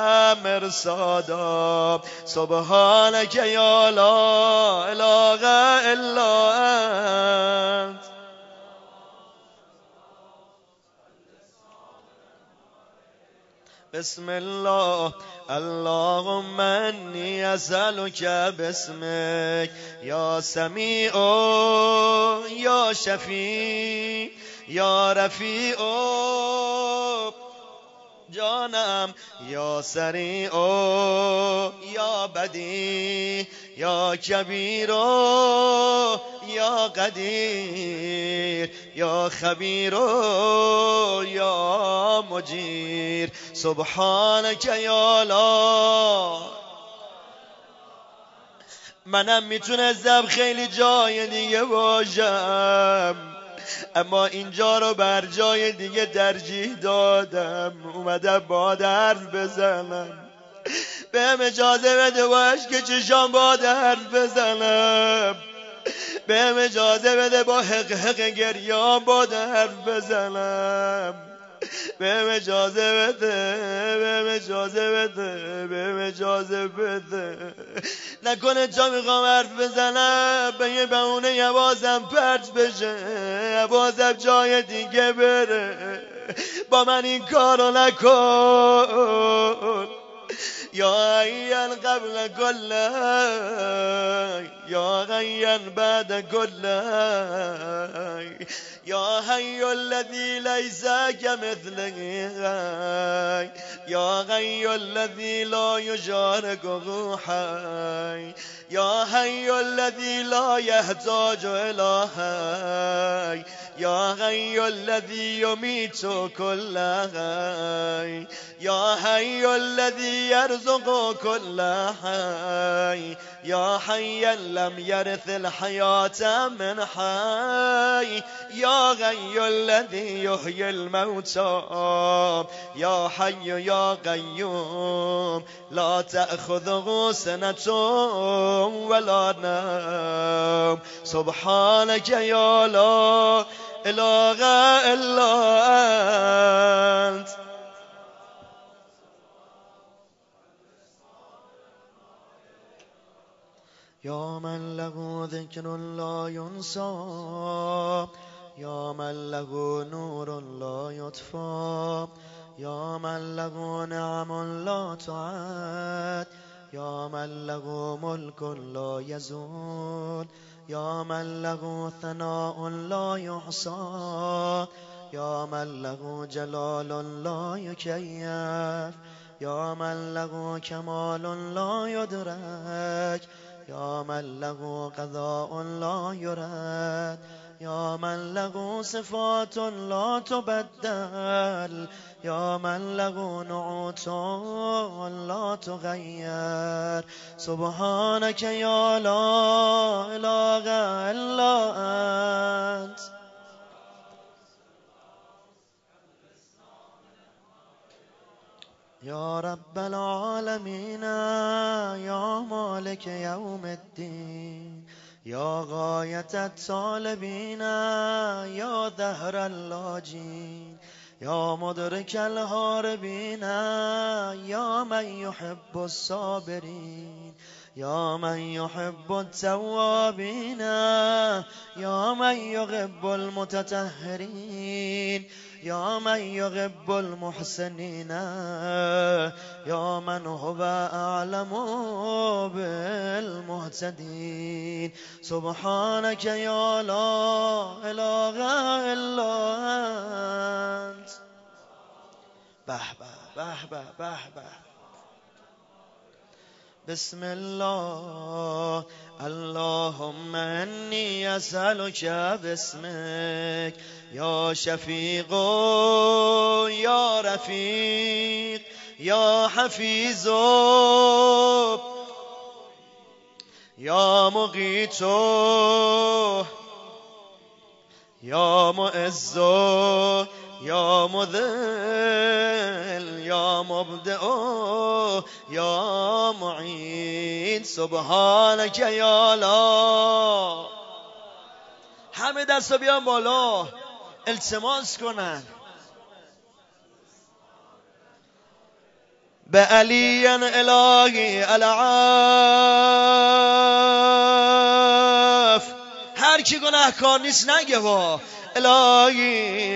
مرصادا. سبحانك یا لا اله الا انت. بسم الله اللهم انی اسألک باسمک یا سمیع یا شفیع یا رفیع جانم، یا سریع یا بدیع یا کبیر یا قدیر یا خبیر یا مجیر. سبحانك یا لا. منم میتونستم خیلی جای دیگه باشم، اما اینجا رو بر جای دیگه ترجیح دادم. اومدم با حرف بزنم، بهم اجازه بده با اشک چشام با حرف بزنم، بهم اجازه بده با حق حق گریام با حرف بزنم، بهم اجازه بده، بهم اجازه بده، بهم اجازه بده. نکنه جا میخوام حرف بزنم به یه بهونه حواسم پرت بشه، حواسم جای دیگه بره. با من این کارو نکن. یا حیا قبل کل، یا حیا بعد کل، یا حی الذی لیس کمثله، یا حی الذی لا یشارکه حی، یا حی الذی لا یحتاج الی حی، یا حی الذی یمیت کل حی یا حی الذی یرزق کل حی یا حی لم یرث الحیات من حی یا حی الذی یحیی الموتى یا حی یا قیوم لا تأخذه سنة ولا نوم سبحانك یا لا اله الا انت یا من له ذکر لا ینسی یا من له نور لا یطفی یا من له نعم لا تعد یا من له ملک لا یزول یا من له ثناء لا یحصی یا من له جلال لا یکیف یا من له کمال لا یدرک یا من له قضاء لا یرد یا من له صفات لا تبدل یا من له نعوت لا تغیر سبحانك یا لا اله الا انت یا رب العالمین یا مالک یوم الدین یا غایت الطالبین یا دهر اللاجین یا مدرک الهاربین یا من یحب الصابرین یا من یحب التوابین یا من یحب المتطهرین یا من یحب المحسنین یا من هو اعلم بالمهتدین سبحانك یا لا اله الا انت به به به به به بسم الله اللهم انی اسألك باسمك یا شفیق یا رفیق یا حفیظ یا مقیت یا معز یا مذل یا مبدع یا معین سبحانك یا لا. همه دستا بیان بالا التماس کنن به علی الهی العف. هر کی گناهکار نیست نگه وا الهی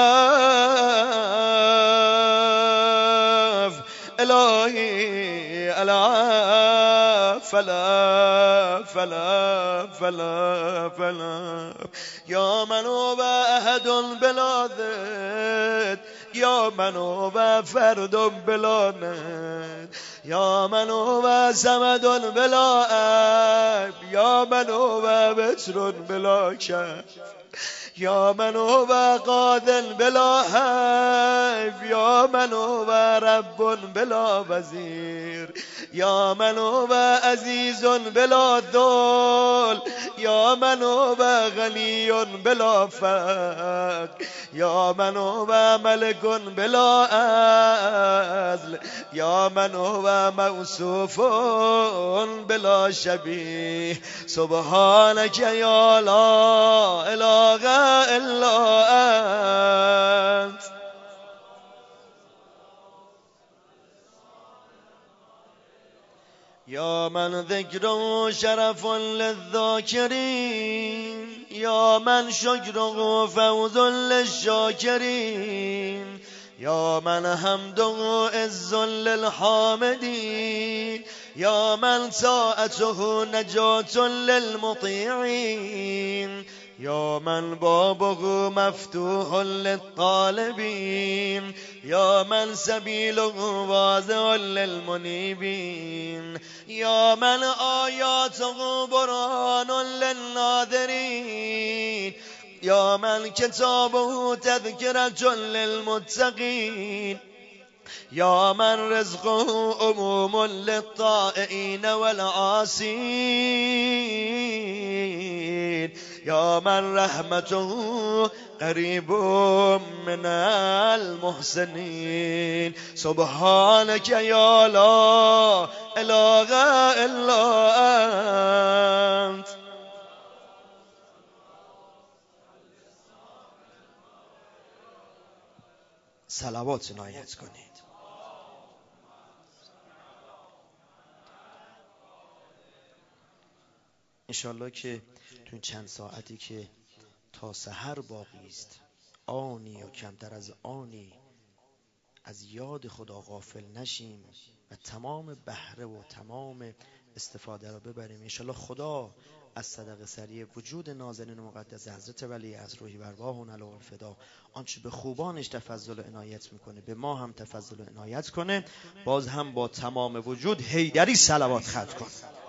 العف الهی العف فلا فلا فلا فلا یا من هو احد بلا ضد یا من هو فرد بلا ند یا من هو صمد بلا اب یا من هو بتر بلا کف یا من هو قادر بلا حیف یا من هو رب بلا وزیر یا من هو عزیز بلا ذل یا من هو غنی بلا فقر یا من هو ملک بلا عدل یا من هو موصوف بلا شبیه سبحانك یا لا اله الا انت. یا من ذکره شرف للذاکرین یا من شکره فوز للشاکرین یا من حمده عز للحامدین یا من طاعته نجات للمطیعین یا من بابه مفتوح للطالبین یا من سبیله واضح للمنیبین یا من آیاته برهان للناظرین یا من کتابه تذکرة للمتقین یا من رزقه عموم للطائعین والعاصین یا من رحمته قریب من المحسنین سبحانك یا لا اله الا انت. صلوات عنایت کنید. انشالله که تو این چند ساعتی که تا سحر باقی است آنی یا کمتر از آنی از یاد خدا غافل نشیم و تمام بهره و تمام استفاده را ببریم. انشالله خدا از صدقه سریع وجود نازنین مقدس حضرت ولی از روحی و ارواحنا له الفدا آنچه به خوبانش تفضل و عنایت میکنه به ما هم تفضل و عنایت کنه. باز هم با تمام وجود حیدری صلوات ختم کن.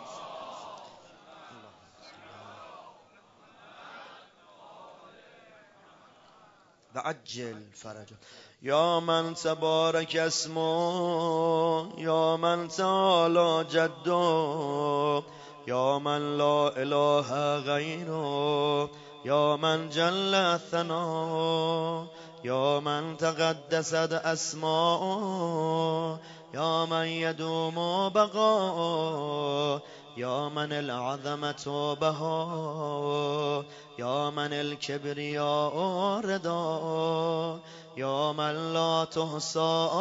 و عجل فرجا یا من تبارک اسمه یا من تعالی جده یا من لا اله غیره یا من جل ثناء یا من تقدست اسماء یا من یدوم بقاء یا من العظمة بها یا من الكبریاء ردا یا من لا تحصى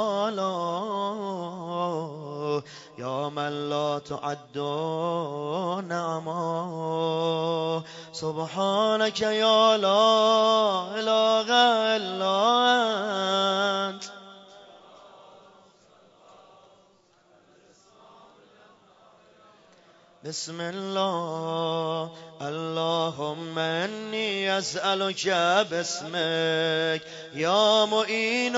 آلاء یا من لا تعد نعما سبحانك یا لا اله الا انت. بسم الله اللهم انی اسألك باسمك یا معین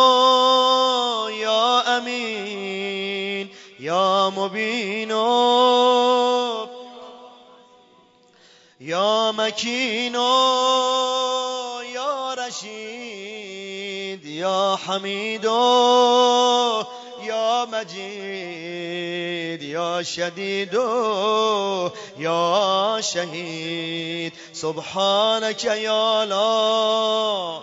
یا امین یا مبین یا مکین یا رشید یا حمید یا مجید یا شدید یا شهید سبحانك یا لا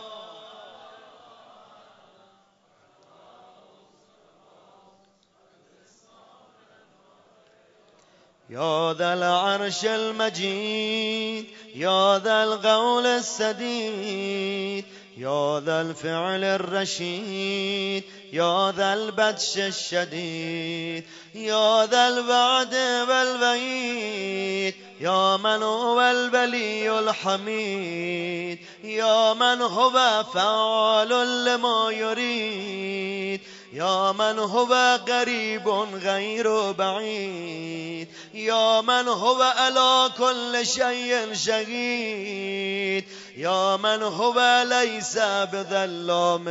یا ذا العرش المجید یا ذا القول السدید یا ذا الفعل الرشید یا ذا البطش الشدید یا ذا الوعد والوعید یا من هو الولی الحمید یا من هو فعال لما یرید یا من هو قریب غیر بعید یا من هو علی کل شیء شهید یا من هو لیس بظلام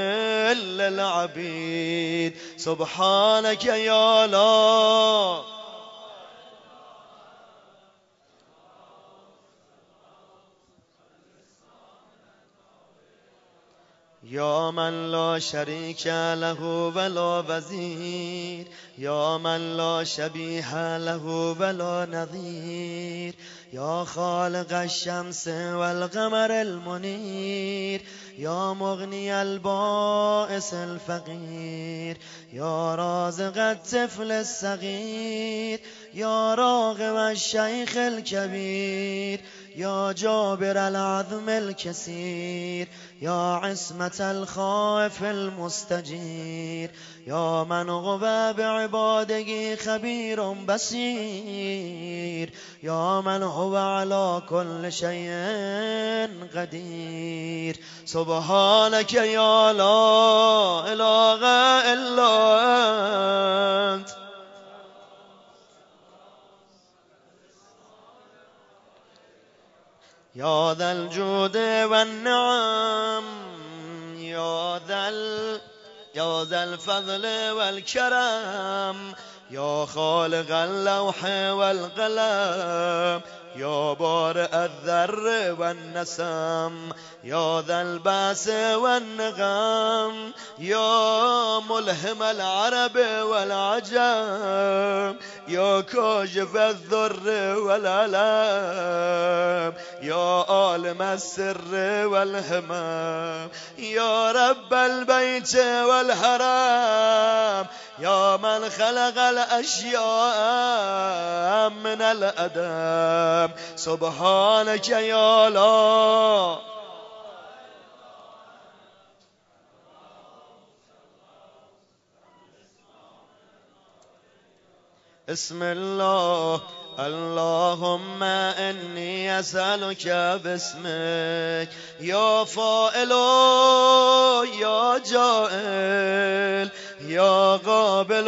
للعبید سبحانك یا لا یا من لا شریک له ولا وزیر یا من لا شبیه له ولا نظیر یا خالق الشمس والقمر المنیر یا مغنی البائس الفقیر یا رازق الطفل الصغیر یا راغب الشیخ الکبیر یا جابر العظم الكثير یا عصمت الخائف المستجیر یا من هو بعباده خبیر بصیر یا من هو على كل شيء قدیر سبحانك یا لا اله الا انت. یا ذا الجود والنعم یا ذا الفضل والكرم یا خالق اللوح والقلم يا بارئ الذر والنسم يا ذا البأس والنغم يا ملهم العرب والعجم يا كاشف الضر والألم يا عالم السر والهمم يا رب البيت والحرم يا من خلق الأشياء من الأدم سبحانك يا الله. بسم الله. اللهم إني أسألك باسمك يا فاعل يا جائل يا قابل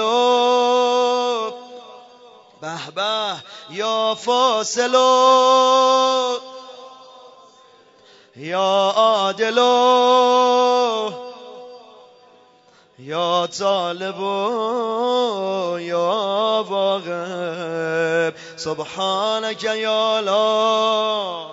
به به يا فاصل يا عادل يا طالب يا واقف سبحانك يا الله.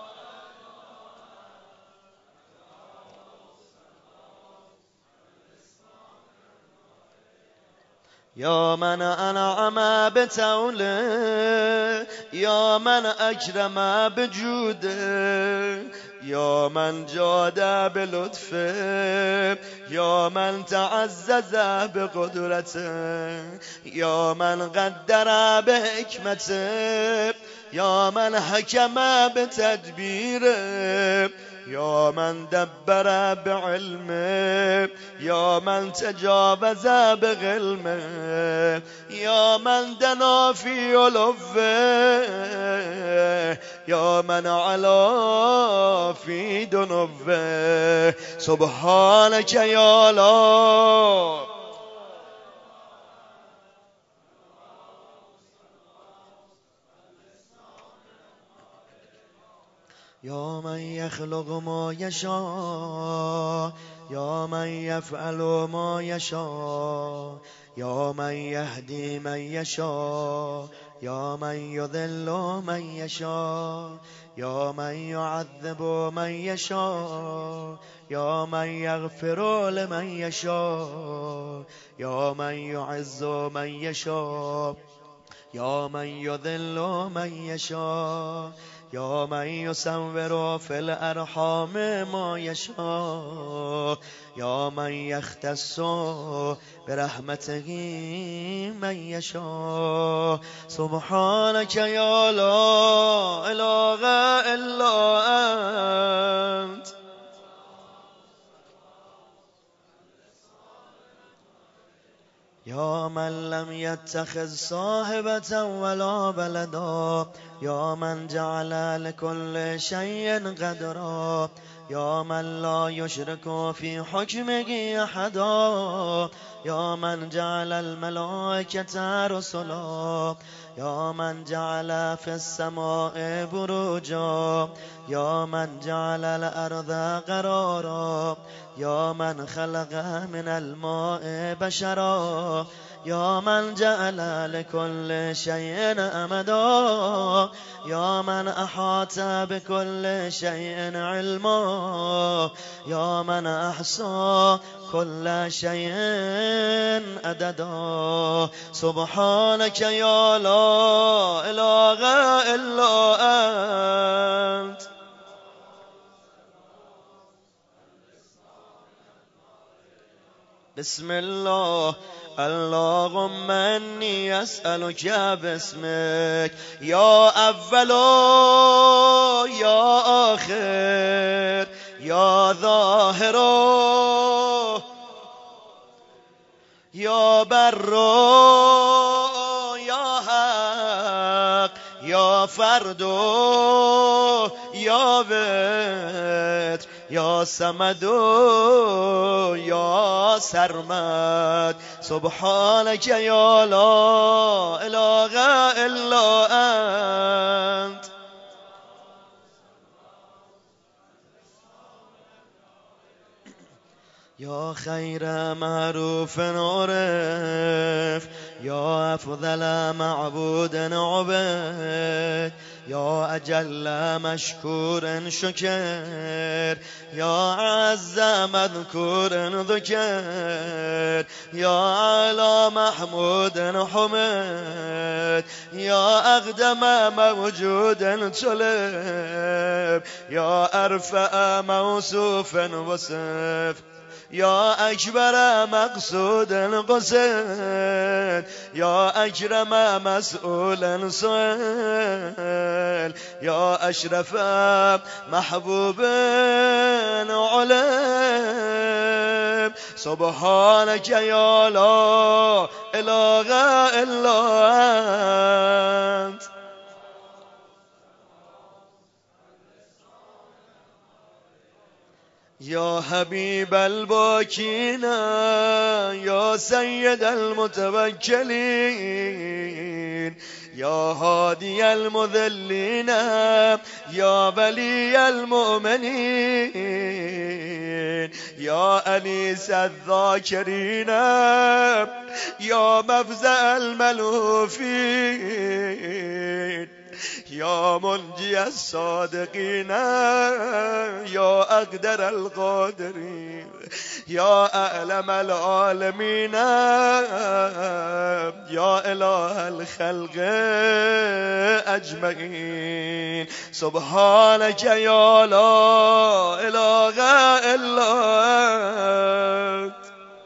يا من أنعم بتوله يا من أكرم بجوده يا من جاد بلطفه يا من تعزز بقدرته يا من قدر بحكمته يا من حكم بتدبيره يا من دبر بعلمه يا من تجاوز بغلمه يا من دنا في علوه يا من علا في دنوه سبحانك يا الله. يا من يخلق ما يشاء يا من يفعل ما يشاء يا من يهدي من يشاء يا من يذل من يشاء يا من يعذب من يشاء يا من يغفر لمن يشاء يا من يعز من يشاء يا من يذل من يشاء يا من يصور في الأرحام ما يشاء يا من يختص برحمته من يشاء سبحانك يا لا إله إلا أنت. يا من لم يتخذ صاحبة ولا بلدا يا من جعل لكل شيء قدرا يا من لا يشرك في حكمه أحدا يا من جعل الملائكة رسلا يا من جعل في السماء بروجا يا من جعل الأرض قرارا يا من خلق من الماء بشرا يا من جعل لكل شيء أمدا يا من أحاط بكل شيء علما يا من أحصى كل شيء عددا سبحانك يا لا إله إلا أنت. بسم الله. اللهم إني أسألك باسمك يا أول يا آخر يا ظاهر يا بر يا حق يا فرد يا وتر يا صمد يا سرمد سبحانك يا لا إله إلا أنت. يا خير معروف عرف يا أفضل معبود عبد یا اجل مشکور شکر یا عز مذکور ذکر یا علی محمود حمد یا اقدم موجود طلب یا ارفع موصوف وصف یا اکبر مقصود قصد یا اکرم مسئول سئل یا اشرف محبوب علم سبحانك یا لا اله الا انت. یا حبیب الباکین یا سید المتوکلین یا هادی المذلین یا ولی المؤمنین یا انیس الذاکرین یا مفزع الملوفین یا منجی الصادقین یا اقدر القادرین یا اعلم العالمین یا اله الخلق اجمعین سبحانك یا لا اله الا انت.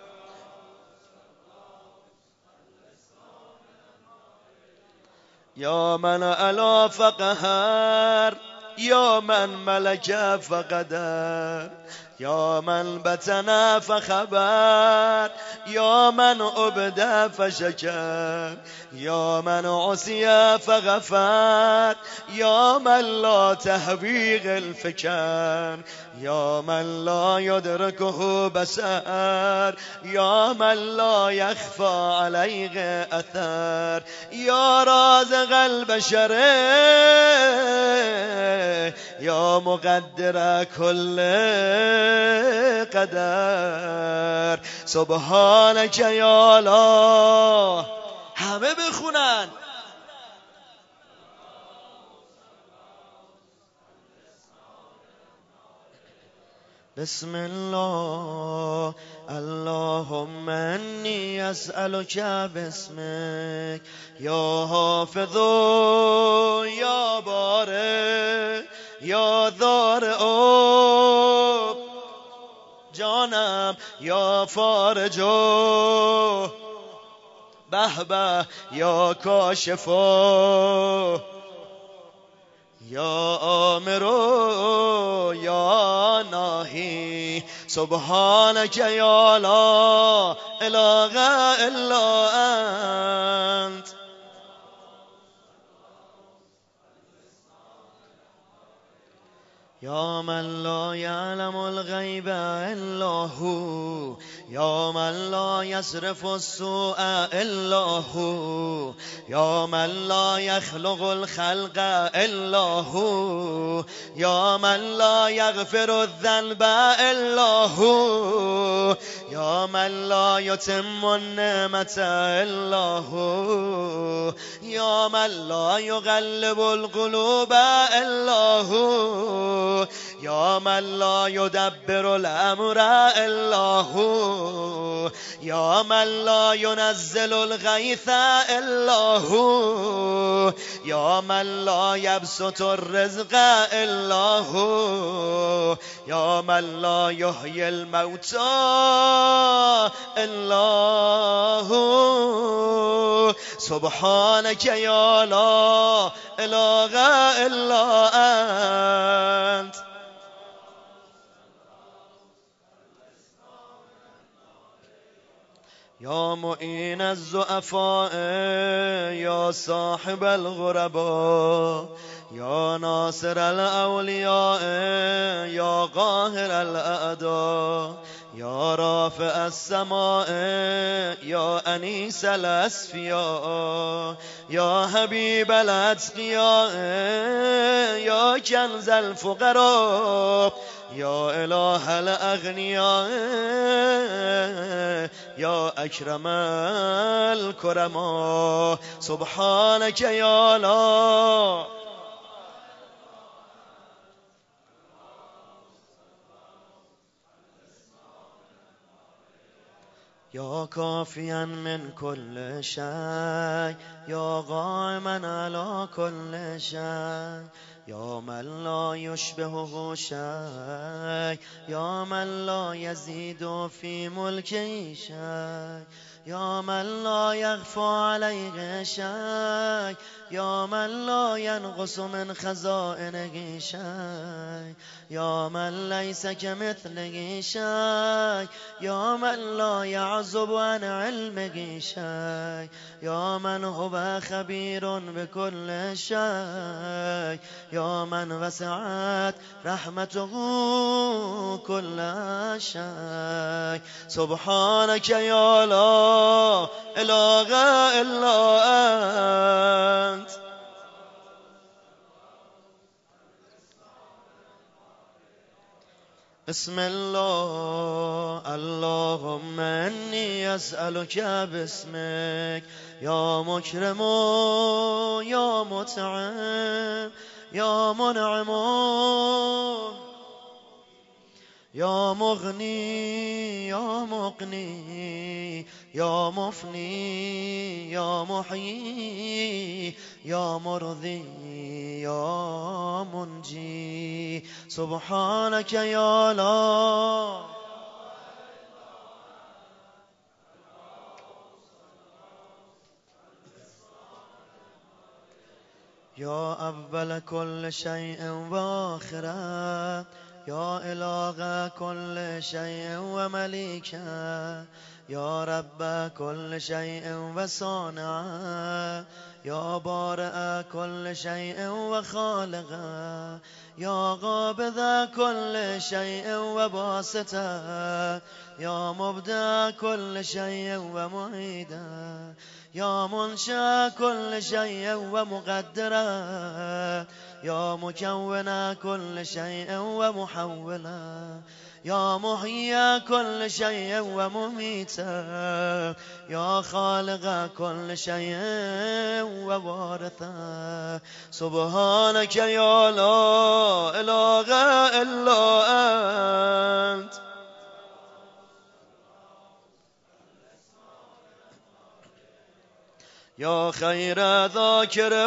یا من علا فقهر یا من ملک فقدر یا من بطن فخبر یا من عبد فشکر یا من عصی فغفر یا من لا تحویق الفکر یا من لا یدرکه بصر یا من لا یخفى علیه اثر یا رازق البشر یا مقدر کل قدر سبحانك یا لا. همه بخونن بسم الله اللهم انی اسألك باسمك یا حافظ یا بارئ یا ضارع جانم یا فارج به به یا کاشف یا آمر یا ناهی سبحانك یا لا اله الا انت. یا من لا یعلم الغیب الا هو یا من لا یصرف السوء الا هو یا من لا یخلق الخلق الا هو یا من لا یغفر الذنب الا هو یا من لا یتم النعمة الا هو یا من لا یقلب القلوب الا هو یا من لا یدبر الامر الا هو یا من لا ینزل الغیث الا هو یا من لا یبسط الرزق الا هو یا من لا یحیی الموتى الا هو سبحانك یا لا اله الا انت. یا معین الضعفاء یا صاحب الغرباء یا ناصر الاولیاء یا قاهر الاعداء یا رافع السماء یا انیس الاسفیاء یا حبیب الاتقیاء یا کنز الفقراء یا اله الاغنیاء یا اکرم الکرما سبحانك یا لا يا كافيا من كل شيء يا قائما على كل شيء يا من لا يشبهه شيء يا من لا يزيد في ملكه شيء يا من لا يخفى عليه شيء يا من لا ينقص من خزائنه شيء يا من ليس كمثله شيء يا من لا يعزب عن علمه شيء يا من هو خبير بكل شيء يا من وسعت رحمته كل شيء سبحانك يا لا إله إلا أنت بسم الله اللهم إني أسألك باسمك يا مكرم يا مطعم يا منعم يا مغني يا مقني يا مفني يا محيي يا مرضي يا منجي سبحانك يا لا يا أول كل شيء وآخره يا إله كل شيء ومليكه يا رب كل شيء وصانعه يا بارئ كل شيء وخالقه يا قابض كل شيء وباسطه يا مبدع كل شيء ومعيده يا منشأ كل شيء ومقدره يا مكون كل شيء ومحوله يا محيي كل شيء ومميته يا خالق كل شيء ووارثه سبحانك يا لا إله إلا أنت يا خير ذاكر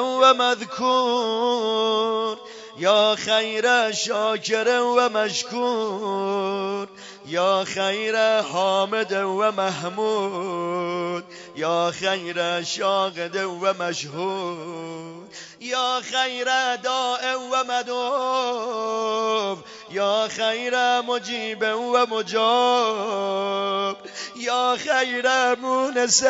ومذكور يا خير شاكر ومشكور يا خير حامد ومحمود يا خير شاهد ومشهود يا خير داء ومدعو يا خير مجيب ومجاب يا خير مونس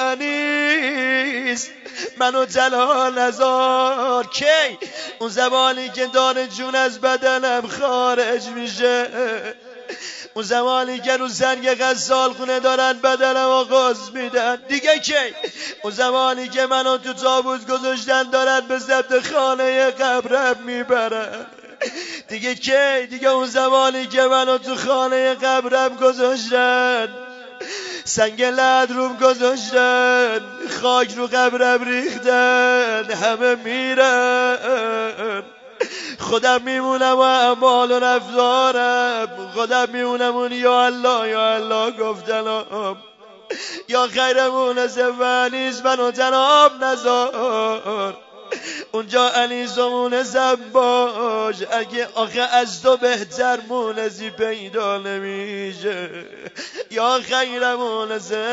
وانیس منو تنها نذار کی اون زمانی که داره جون از بدنم خارج میشه اون زمانی که رو زنگ غسال خونه دارن بدنم آغاز میدن دیگه کی اون زمانی که منو تو تابوت گذاشتن دارن به ضبط خانه قبرم میبرن دیگه کی دیگه اون زمانی که منو تو خانه قبرم گذاشتن سنگ لعد روم گذاشتن خاک رو قبرم ریختن همه میرن خودم میمونم و اعمال و رفتارم خودم میمونم اون یا الله گفتنم یا خیرمون زفنیز منو تناب نذار اونجا انیزمون زن باش اگه آخه از تو بهتر مونزی پیدا نمیشه یا خیرمون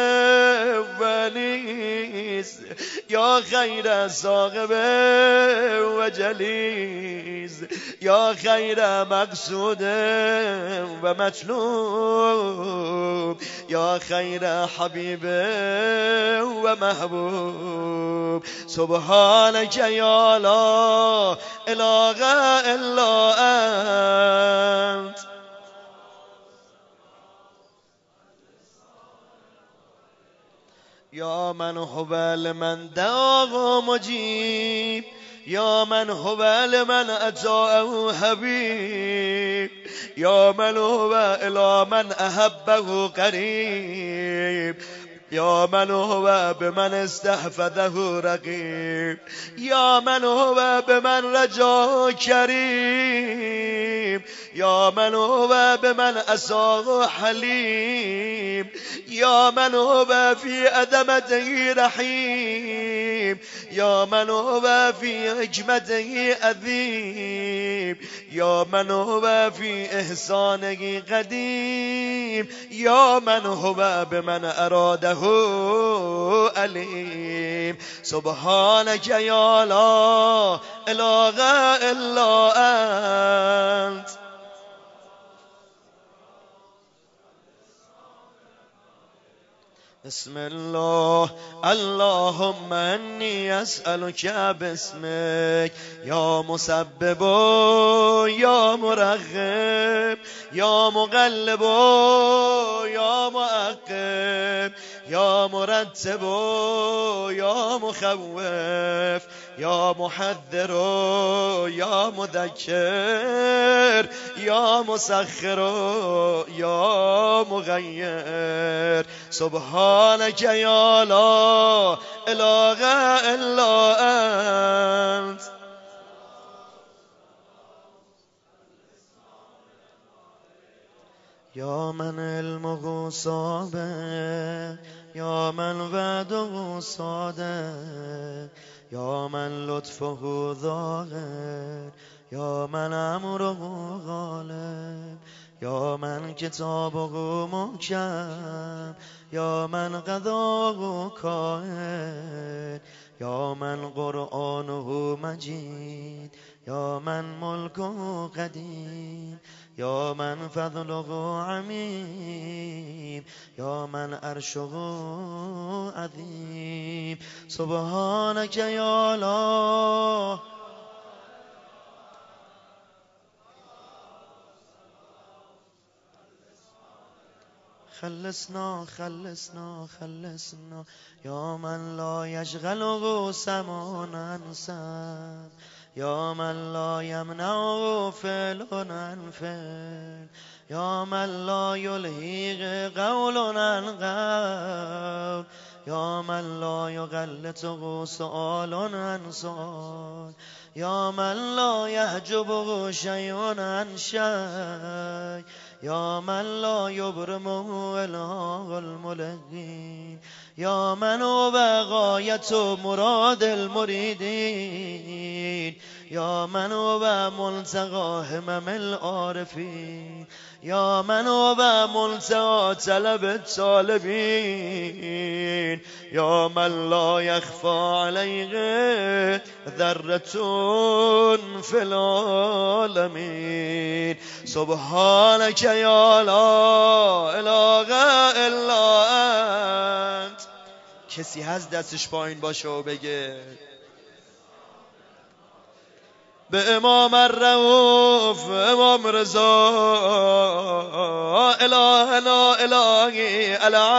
زفنیز یا خیر صاحب و جلیز یا خیر مقصود و مطلوب یا خیر حبیب و محبوب سبحانك یا لا اله الا انت یا من هو لمن دعا مجیب یا من هو لمن اطاعه حبیب یا من هو الی من احبه قریب یا من هو به من استحفظه رقیب، یا من هو به من رجا کریم، یا من هو به من اساق حلیم، یا من هو فی عدمته رحیم، یا من هو فی حکمته عظیم، یا من هو فی احسانه قدیم، یا من هو به من اراده علیم. سبحانك یا لا اله الا انت. بسم الله. اللهم انی اسألك باسمك یا مسبب یا مرغب یا مقلب یا معقب یا مرتب یا مخوف یا محذر یا مذکر یا مسخر یا مغیر. سبحانك یا لا اله الا انت. یا من علمه سابق یا من وعده صادق یا من لطفه ظاهر یا من امره غالب یا من کتابه محکم یا من قضاه کائن یا من قرآنه مجید یا من ملکه قدیم یا من فضله عمیم یا من عرشه عظیم. سبحانك یا لا خلصنا خلصنا خلصنا یا من لا یشغله سمع انسان یا من لا یمنع فعل عن فعل یا من لا یلهیق قول عن قول یا من لا یغلطه سؤال عن سؤال یا من لا یحجبه شیء عن شیء یا من لا یبرمه اله الملقین یا من هو غایت مراد المریدین یا من هو ملتقى همم العارفین یا من هو ملتقى طلب الطالبین یا من لا یخفى علیه ذرة فی العالمین. سبحانك یا لا اله الا انت. کسی هست دستش پایین باشه و بگه به امام الرؤوف امام رضا الهنا الهی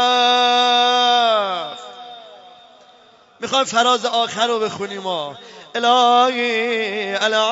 العفو. میخوایم فراز آخر رو بخونیم ما. الهی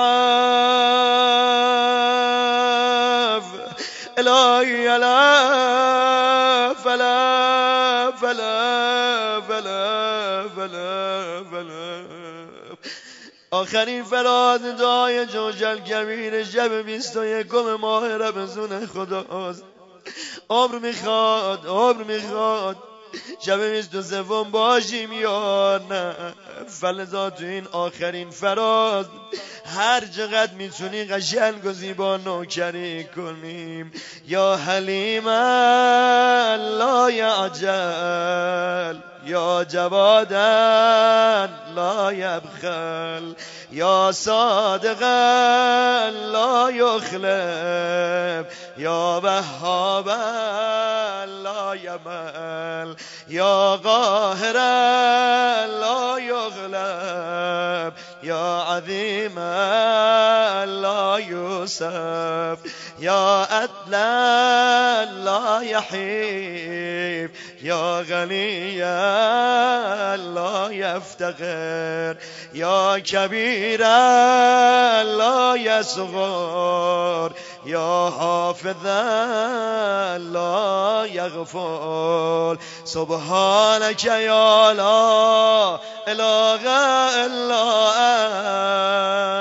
العفو الهی العفو فلا فلا فلا فلا فلا. آخرین فراز دعای جوجل کبیر شب 21 ماه رمضان خداست. عمر میخواد شب 23 باشیم یا نه. فلذا تو این آخرین فراز هر چقدر میتونی قشنگ و زیبا نوکری کنیم. یا حلیم لا یعجل یا جوادا لا یبخل یا صادقا لا یخلف یا وهابا لا یمل یا قاهرا لا یغلب یا عظیما لا یوسف یا عدلا لا یحیف یا غنی لا یفتقر یا کبیر لا یصغر یا حافظ لا یغفل سبحانك یا لا اله الا انت